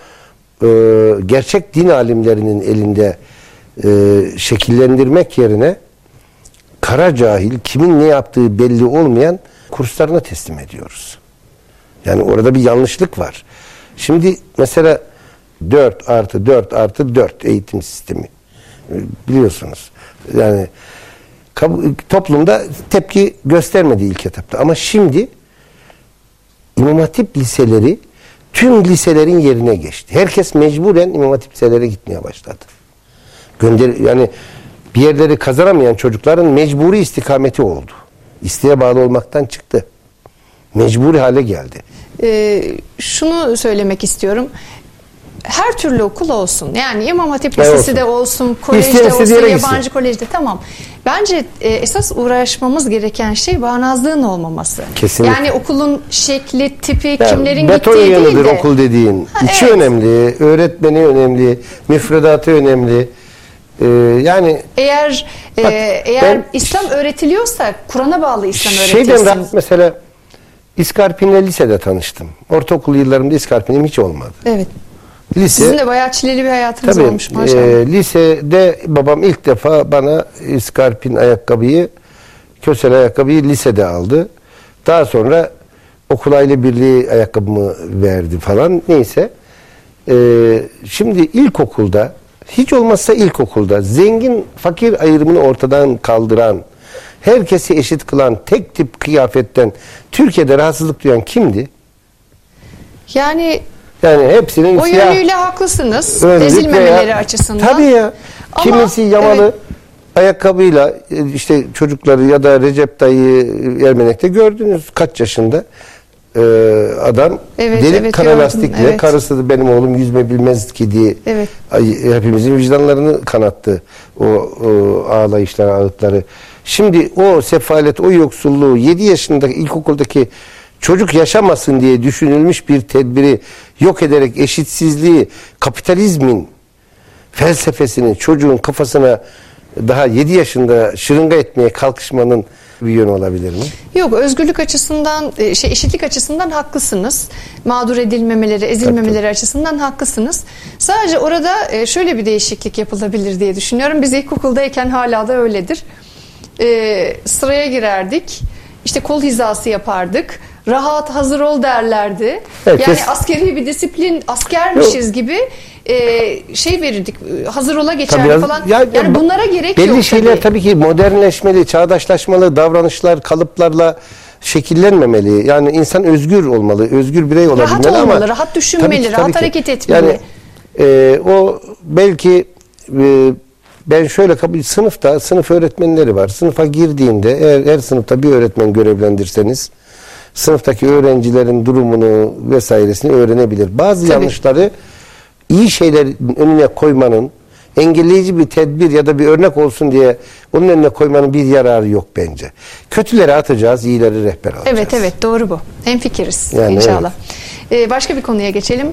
gerçek din alimlerinin elinde şekillendirmek yerine kara cahil, kimin ne yaptığı belli olmayan kurslarına teslim ediyoruz. Yani orada bir yanlışlık var. Şimdi mesela 4+4+4 eğitim sistemi biliyorsunuz. Yani toplumda tepki göstermedi ilk etapta. Ama şimdi İmam Hatip liseleri tüm liselerin yerine geçti. Herkes mecburen İmam Hatip liselere gitmeye başladı. Yani bir yerleri kazanamayan çocukların mecburi istikameti oldu. İsteğe bağlı olmaktan çıktı. Mecburi hale geldi. Şunu söylemek istiyorum. Her türlü okul olsun. Yani İmam Hatip Lisesi de olsun, kolejde olsun, yabancı kolejde, tamam. Bence esas uğraşmamız gereken şey bağnazlığın olmaması. Kesinlikle. Yani okulun şekli, tipi, yani kimlerin beton gittiği değil de. okul dediğin. İçi önemli, öğretmeni önemli, müfredatı önemli. Yani eğer İslam öğretiliyorsa Kur'an'a bağlı İslam öğretilsin. Mesela İskarpin'le lisede tanıştım. Ortaokul yıllarımda İskarpin'im hiç olmadı. Evet. Sizin de bayağı çileli bir hayatınız olmuş maşallah. Lisede babam ilk defa bana İskarpin ayakkabıyı, Kösel ayakkabıyı lisede aldı. Daha sonra okul aile birliği ayakkabımı verdi falan. Neyse. Şimdi ilkokulda, hiç olmazsa ilkokulda zengin fakir ayrımını ortadan kaldıran, herkesi eşit kılan tek tip kıyafetten Türkiye'de rahatsızlık duyan kimdi? Yani hepsinin o yönüyle haklısınız. Ezilmemeleri açısından. Tabii ya. Kimisi yamalı ayakkabıyla, işte çocukları ya da Recep Dayı Ermenek'te gördünüz kaç yaşında. adam delik kara gördüm. lastikle karısı da benim oğlum yüzme bilmez ki diye hepimizin vicdanlarını kanattı o ağlayışlar, ağıtları. Şimdi o sefalet, o yoksulluğu 7 yaşındaki ilkokuldaki çocuk yaşamasın diye düşünülmüş bir tedbiri yok ederek eşitsizliği, kapitalizmin felsefesini çocuğun kafasına daha 7 yaşında şırınga etmeye kalkışmanın bir yönü olabilir mi? Yok, özgürlük açısından, eşitlik açısından haklısınız. Mağdur edilmemeleri, ezilmemeleri açısından haklısınız. Sadece orada şöyle bir değişiklik yapılabilir diye düşünüyorum. Biz ilkokuldayken hala da öyledir. Sıraya girerdik. İşte kol hizası yapardık. Rahat, hazır ol derlerdi. Evet, yani askeri bir disiplin, askermişiz gibi şey verirdik, hazır ola geçerdik falan. Yani bunlara gerek yok. Belli şeyler tabii ki modernleşmeli, çağdaşlaşmalı, davranışlar kalıplarla şekillenmemeli. Yani insan özgür olmalı, özgür birey olabilmeli rahat ama olmalı, rahat düşünmeli, rahat hareket etmeli. Yani o belki ben şöyle sınıf öğretmenleri var. Sınıfa girdiğinde eğer her sınıfta bir öğretmen görevlendirseniz sınıftaki öğrencilerin durumunu vesairesini öğrenebilir. Bazı yanlışları iyi şeylerin önüne koymanın, engelleyici bir tedbir ya da bir örnek olsun diye onun önüne koymanın bir yararı yok bence. Kötüleri atacağız, iyileri rehber alacağız. Evet, doğru bu. Hemfikiriz yani inşallah. Başka bir konuya geçelim.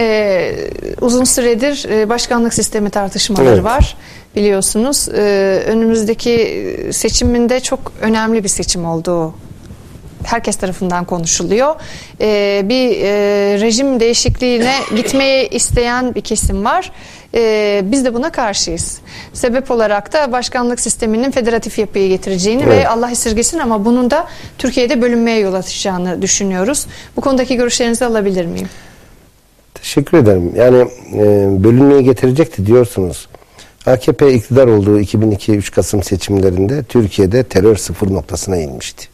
Uzun süredir başkanlık sistemi tartışmaları var. Biliyorsunuz önümüzdeki seçiminde çok önemli bir seçim olduğu herkes tarafından konuşuluyor. Bir rejim değişikliğine gitmeye isteyen bir kesim var. Biz de buna karşıyız. Sebep olarak da başkanlık sisteminin federatif yapıyı getireceğini ve Allah esirgesin ama bunun da Türkiye'de bölünmeye yol açacağını düşünüyoruz. Bu konudaki görüşlerinizi alabilir miyim? Teşekkür ederim. Yani bölünmeye getirecekti diyorsunuz. AKP iktidar olduğu 2002 3 Kasım seçimlerinde Türkiye'de terör sıfır noktasına inmişti.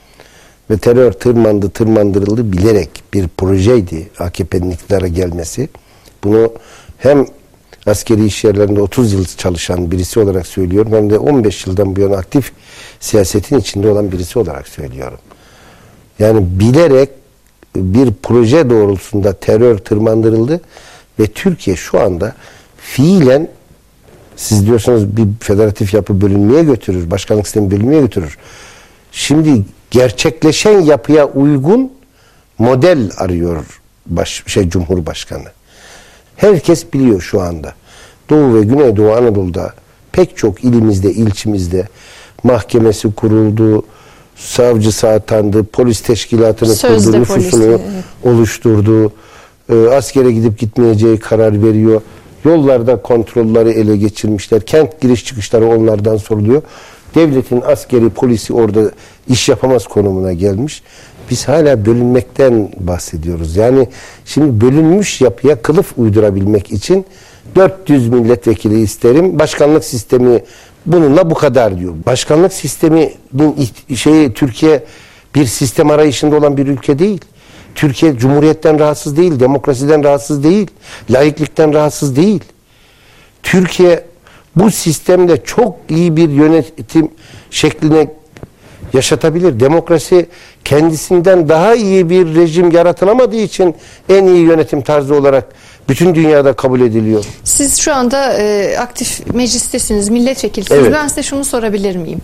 Ve terör tırmandırıldı bilerek bir projeydi AKP'nin iktidara gelmesi. Bunu hem askeri iş yerlerinde 30 yıl çalışan birisi olarak söylüyorum hem de 15 yıldan bu yana aktif siyasetin içinde olan birisi olarak söylüyorum. Yani bilerek bir proje doğrultusunda terör tırmandırıldı ve Türkiye şu anda fiilen siz diyorsanız bir federatif yapı bölünmeye götürür, başkanlık sistemi bölünmeye götürür. Şimdi gerçekleşen yapıya uygun model arıyor Cumhurbaşkanı. Herkes biliyor şu anda. Doğu ve Güneydoğu Anadolu'da pek çok ilimizde, ilçemizde mahkemesi kuruldu, savcısı atandı, polis teşkilatını kurdu, nüfusunu oluşturdu, askere gidip gitmeyeceği karar veriyor. Yollarda kontrolleri ele geçirmişler. Kent giriş çıkışları onlardan soruluyor. Devletin askeri, polisi orada iş yapamaz konumuna gelmiş. Biz hala bölünmekten bahsediyoruz. Yani şimdi bölünmüş yapıya kılıf uydurabilmek için 400 milletvekili isterim. Başkanlık sistemi bununla bu kadar diyor. Başkanlık sistemi Türkiye bir sistem arayışında olan bir ülke değil. Türkiye cumhuriyetten rahatsız değil, demokrasiden rahatsız değil, laiklikten rahatsız değil. Türkiye bu sistemde çok iyi bir yönetim şekline yaşatabilir. Demokrasi kendisinden daha iyi bir rejim yaratılamadığı için en iyi yönetim tarzı olarak bütün dünyada kabul ediliyor. Siz şu anda aktif meclistesiniz, milletvekilisiniz. Evet. Ben size şunu sorabilir miyim?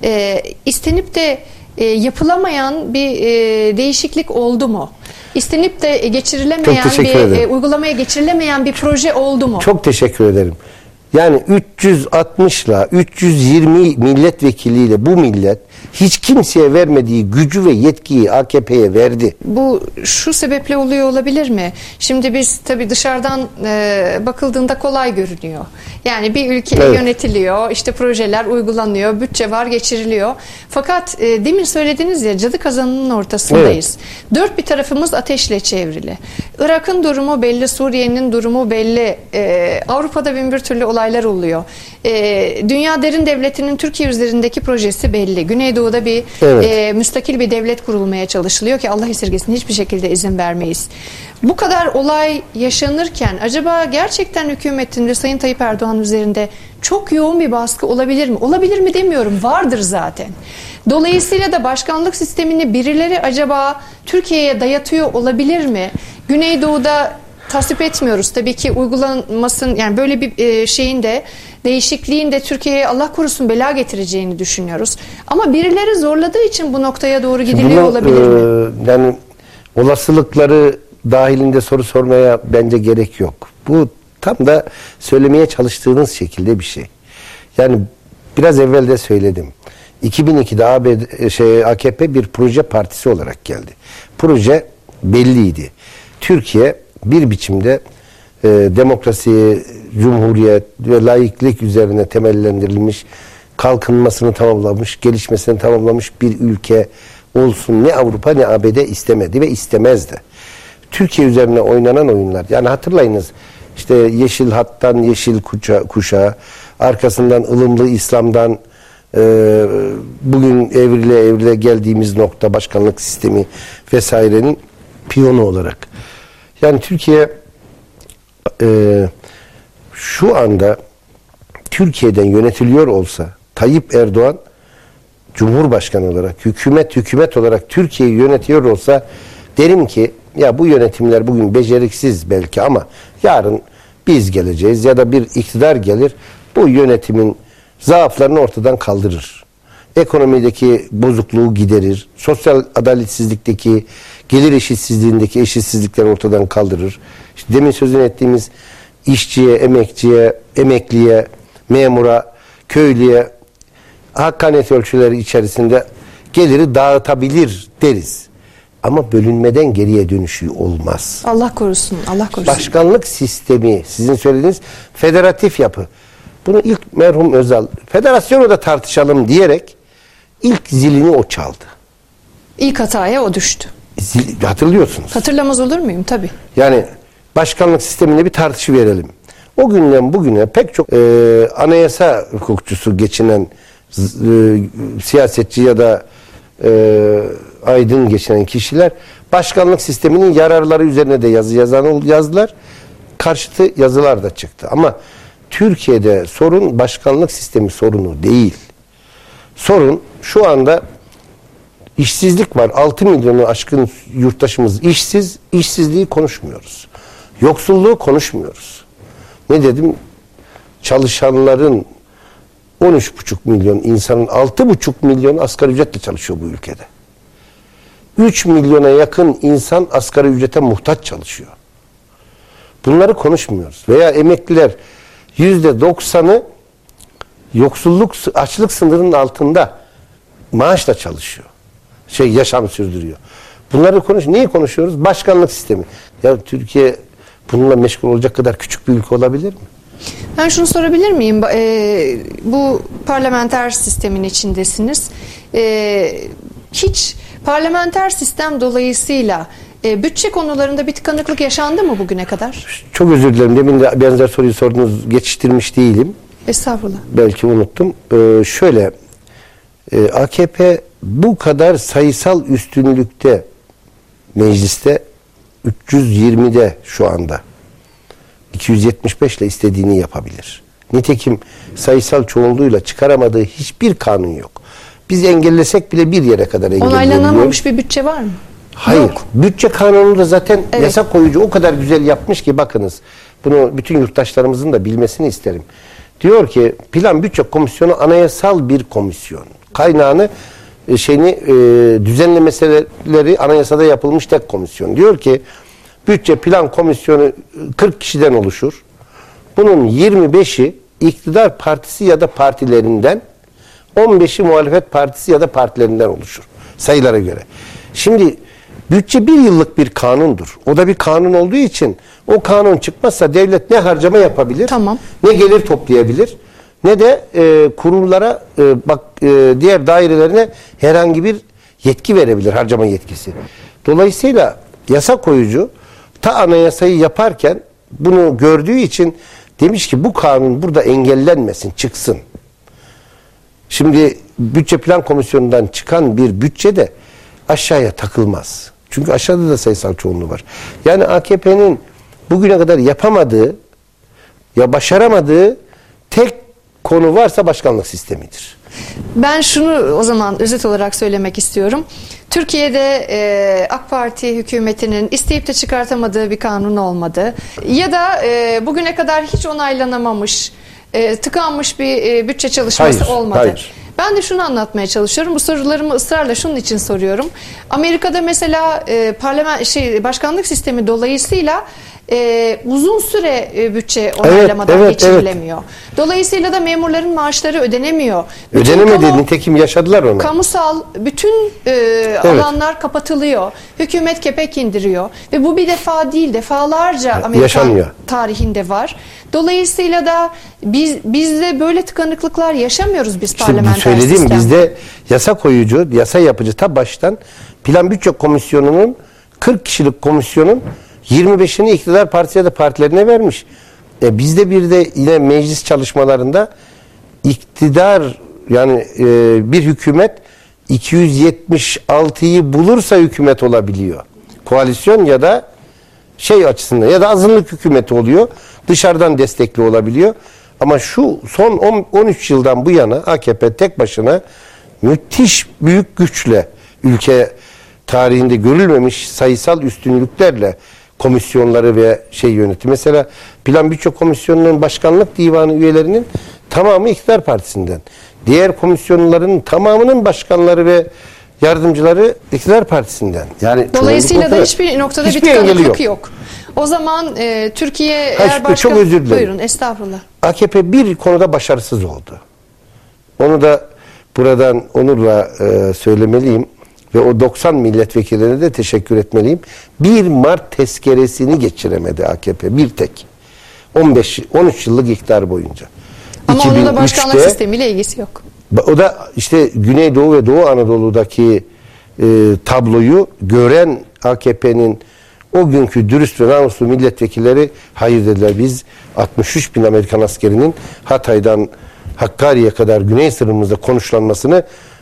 İstenip de yapılamayan bir değişiklik oldu mu? İstenip de geçirilemeyen uygulamaya geçirilemeyen bir proje oldu mu? Çok teşekkür ederim. Yani 360 ile 320 milletvekiliyle bu millet hiç kimseye vermediği gücü ve yetkiyi AKP'ye verdi. Bu şu sebeple oluyor olabilir mi? Şimdi biz tabii dışarıdan bakıldığında kolay görünüyor. Yani bir ülke yönetiliyor, işte projeler uygulanıyor, bütçe var, geçiriliyor. Fakat demin söylediniz ya, cadı kazanının ortasındayız. Dört bir tarafımız ateşle çevrili. Irak'ın durumu belli, Suriye'nin durumu belli. Avrupa'da bin bir türlü olay olaylar oluyor. Dünya Derin Devleti'nin Türkiye üzerindeki projesi belli. Güneydoğu'da bir müstakil bir devlet kurulmaya çalışılıyor ki Allah esirgesin, hiçbir şekilde izin vermeyiz. Bu kadar olay yaşanırken acaba gerçekten hükümetin ve Sayın Tayyip Erdoğan üzerinde çok yoğun bir baskı olabilir mi? Olabilir mi demiyorum, vardır zaten. Dolayısıyla da başkanlık sistemini birileri acaba Türkiye'ye dayatıyor olabilir mi? Güneydoğu'da tasvip etmiyoruz tabii ki uygulanmasın, yani böyle bir şeyin de, değişikliğin de Türkiye'ye Allah korusun bela getireceğini düşünüyoruz. Ama birileri zorladığı için bu noktaya doğru gidiliyor olabilir mi? Yani olasılıkları dahilinde soru sormaya bence gerek yok. Bu tam da söylemeye çalıştığınız şekilde bir şey. Yani biraz evvel de söyledim. 2002'de AKP bir proje partisi olarak geldi. Proje belliydi. Türkiye bir biçimde demokrasi, cumhuriyet ve laiklik üzerine temellendirilmiş, kalkınmasını tamamlamış, gelişmesini tamamlamış bir ülke olsun ne Avrupa ne ABD istemedi ve istemezdi. Türkiye üzerine oynanan oyunlar, yani hatırlayınız işte Yeşil Hat'tan Yeşil Kuşağı, arkasından ılımlı İslam'dan bugün evrile geldiğimiz nokta başkanlık sistemi vesairenin piyonu olarak. Yani Türkiye şu anda Türkiye'den yönetiliyor olsa, Tayyip Erdoğan Cumhurbaşkanı olarak, hükümet olarak Türkiye'yi yönetiyor olsa, derim ki ya bu yönetimler bugün beceriksiz belki ama yarın biz geleceğiz ya da bir iktidar gelir, bu yönetimin zaaflarını ortadan kaldırır. Ekonomideki bozukluğu giderir. Sosyal adaletsizlikteki, gelir eşitsizliğindeki eşitsizlikleri ortadan kaldırır. İşte demin sözünü ettiğimiz işçiye, emekçiye, emekliye, memura, köylüye hakkaniyet ölçüleri içerisinde geliri dağıtabilir deriz. Ama bölünmeden geriye dönüşü olmaz. Allah korusun, Allah korusun. Başkanlık sistemi, sizin söylediğiniz federatif yapı. Bunu ilk merhum Özal, federasyonu da tartışalım diyerek ilk zilini o çaldı. İlk hataya o düştü. Hatırlıyorsunuz. Hatırlamaz olur muyum? Tabii. Yani başkanlık sisteminde bir tartışı verelim. O günden bugüne pek çok anayasa hukukçusu geçinen siyasetçi ya da aydın geçinen kişiler başkanlık sisteminin yararları üzerine de yazdılar. Karşıtı yazılar da çıktı. Ama Türkiye'de sorun başkanlık sistemi sorunu değil. Sorun şu anda işsizlik var. 6 milyonu aşkın yurttaşımız işsiz. İşsizliği konuşmuyoruz. Yoksulluğu konuşmuyoruz. Ne dedim? Çalışanların 13,5 milyon insanın 6,5 milyon asgari ücretle çalışıyor bu ülkede. 3 milyona yakın insan asgari ücrete muhtaç çalışıyor. Bunları konuşmuyoruz. Veya emekliler %90'ı yoksulluk, açlık sınırının altında maaşla çalışıyor. Yaşam sürdürüyor. Bunları neyi konuşuyoruz? Başkanlık sistemi. Ya Türkiye bununla meşgul olacak kadar küçük bir ülke olabilir mi? Ben şunu sorabilir miyim? Bu parlamenter sistemin içindesiniz. Hiç parlamenter sistem dolayısıyla bütçe konularında bir tıkanıklık yaşandı mı bugüne kadar? Çok özür dilerim. Demin de benzer soruyu sordunuz. Geçiştirmiş değilim. Estağfurullah. Belki unuttum. AKP bu kadar sayısal üstünlükte mecliste 320'de şu anda 275 ile istediğini yapabilir. Nitekim sayısal çoğunluğuyla çıkaramadığı hiçbir kanun yok. Biz engellesek bile bir yere kadar engelleyebiliyor. Onaylanamamış bir bütçe var mı? Hayır. Yok. Bütçe kanunu da zaten evet, yasa koyucu o kadar güzel yapmış ki bakınız. Bunu bütün yurttaşlarımızın da bilmesini isterim. Diyor ki Plan Bütçe Komisyonu anayasal bir komisyon. Kaynağını düzenli meseleleri anayasada yapılmış tek komisyon. Diyor ki Bütçe Plan Komisyonu 40 kişiden oluşur. Bunun 25'i iktidar partisi ya da partilerinden, 15'i muhalefet partisi ya da partilerinden oluşur. Sayılara göre. Şimdi bütçe bir yıllık bir kanundur. O da bir kanun olduğu için o kanun çıkmazsa devlet ne harcama yapabilir, tamam, ne gelir toplayabilir, ne de kurumlara diğer dairelerine herhangi bir yetki verebilir, harcama yetkisi. Dolayısıyla yasa koyucu ta anayasayı yaparken bunu gördüğü için Demiş ki bu kanun burada engellenmesin, çıksın. Şimdi Bütçe Plan Komisyonu'ndan çıkan bir bütçe de aşağıya takılmaz. Çünkü aşağıda da sayısal çoğunluğu var. Yani AKP'nin bugüne kadar yapamadığı ya başaramadığı tek konu varsa başkanlık sistemidir. Ben şunu o zaman özet olarak söylemek istiyorum. Türkiye'de AK Parti hükümetinin isteyip de çıkartamadığı bir kanun olmadı. Ya da bugüne kadar hiç onaylanamamış, tıkanmış bir bütçe çalışması olmadı. Hayır. Ben de şunu anlatmaya çalışıyorum. Bu sorularımı ısrarla şunun için soruyorum. Amerika'da mesela başkanlık sistemi dolayısıyla uzun süre bütçe onaylamadan geçirilemiyor. Evet. Dolayısıyla da memurların maaşları ödenemiyor. Ödenemedi. Nitekim yaşadılar onu. Kamusal bütün alanlar kapatılıyor. Hükümet kepek indiriyor. Ve bu bir defa değil, defalarca Amerikan tarihinde var. Dolayısıyla da bizde böyle tıkanıklıklar yaşamıyoruz biz parlamenter sistem. Söylediğim bizde yasa koyucu, yasa yapıcı ta baştan Plan Bütçe Komisyonu'nun 40 kişilik komisyonun 25'ini iktidar partisi ya da partilerine vermiş. Bizde bir de yine meclis çalışmalarında iktidar yani bir hükümet 276'yı bulursa hükümet olabiliyor. Koalisyon ya da açısından ya da azınlık hükümeti oluyor. Dışarıdan destekli olabiliyor. Ama şu son 13 yıldan bu yana AKP tek başına müthiş büyük güçle ülke tarihinde görülmemiş sayısal üstünlüklerle komisyonları ve yönetti. Mesela Plan Bütçe Komisyonu'nun başkanlık divanı üyelerinin tamamı iktidar partisinden. Diğer komisyonların tamamının başkanları ve yardımcıları iktidar partisinden. Yani dolayısıyla da hiçbir noktada bir tıkanıklık yok. O zaman Türkiye eğer başka... Çok özür dilerim. Buyurun, estağfurullah. AKP bir konuda başarısız oldu. Onu da buradan onurla söylemeliyim. Ve o 90 milletvekillerine de teşekkür etmeliyim. 1 Mart tezkeresini geçiremedi AKP. Bir tek. 13 yıllık iktidar boyunca. Ama onun da başkanlık sistemiyle ilgisi yok. O da Güneydoğu ve Doğu Anadolu'daki tabloyu gören AKP'nin o günkü dürüst ve namuslu milletvekilleri hayır dediler. Biz 63 bin Amerikan askerinin Hatay'dan Hakkari'ye kadar güney sınırımızda konuşlanmasını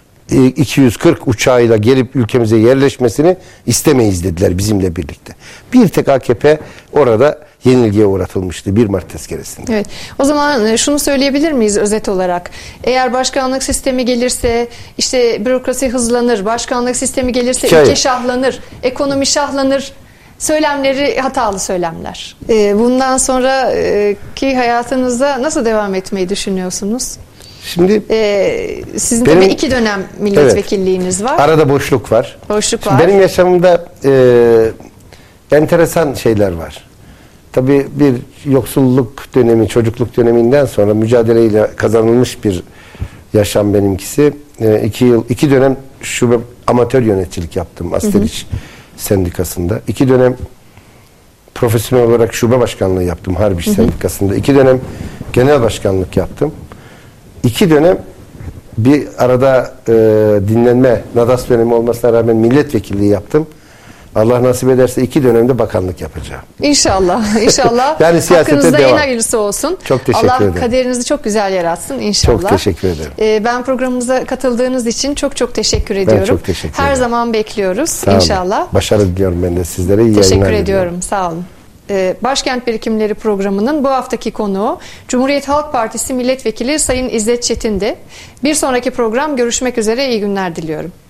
240 uçağıyla gelip ülkemize yerleşmesini istemeyiz dediler bizimle birlikte. Bir tek AKP orada yenilgiye uğratılmıştı 1 Mart tezkeresinde. Evet. O zaman şunu söyleyebilir miyiz özet olarak? Eğer başkanlık sistemi gelirse bürokrasi hızlanır, başkanlık sistemi gelirse ülke şahlanır, ekonomi şahlanır. Söylemleri hatalı söylemler. Bundan sonraki hayatınızda nasıl devam etmeyi düşünüyorsunuz? Şimdi sizin tabii 2 dönem milletvekilliğiniz var. Arada boşluk var. Boşluk var. Benim yaşamımda enteresan şeyler var. Tabii bir yoksulluk dönemi, çocukluk döneminden sonra mücadeleyle kazanılmış bir yaşam benimkisi. 2 dönem şube amatör yöneticilik yaptım Asteriş Sendikası'nda. 2 dönem profesyonel olarak şube başkanlığı yaptım Harbiş Sendikası'nda. 2 dönem genel başkanlık yaptım. 2 dönem bir arada dinlenme, Nadas dönemi olmasına rağmen milletvekilliği yaptım. Allah nasip ederse 2 dönemde bakanlık yapacağım. İnşallah. İnşallah. Yani hakkınızda en hayırlısı olsun. Çok teşekkür ederim. Allah kaderinizi çok güzel yaratsın inşallah. Çok teşekkür ederim. Ben programımıza katıldığınız için çok teşekkür ediyorum. Ben çok teşekkür ederim. Her zaman bekliyoruz Sağ inşallah. Olun. Başarı diliyorum ben de sizlere. İyi teşekkür ediyorum. Sağ olun. Başkent Birikimleri programının bu haftaki konuğu Cumhuriyet Halk Partisi Milletvekili Sayın İzzet Çetin'di. Bir sonraki program görüşmek üzere, iyi günler diliyorum.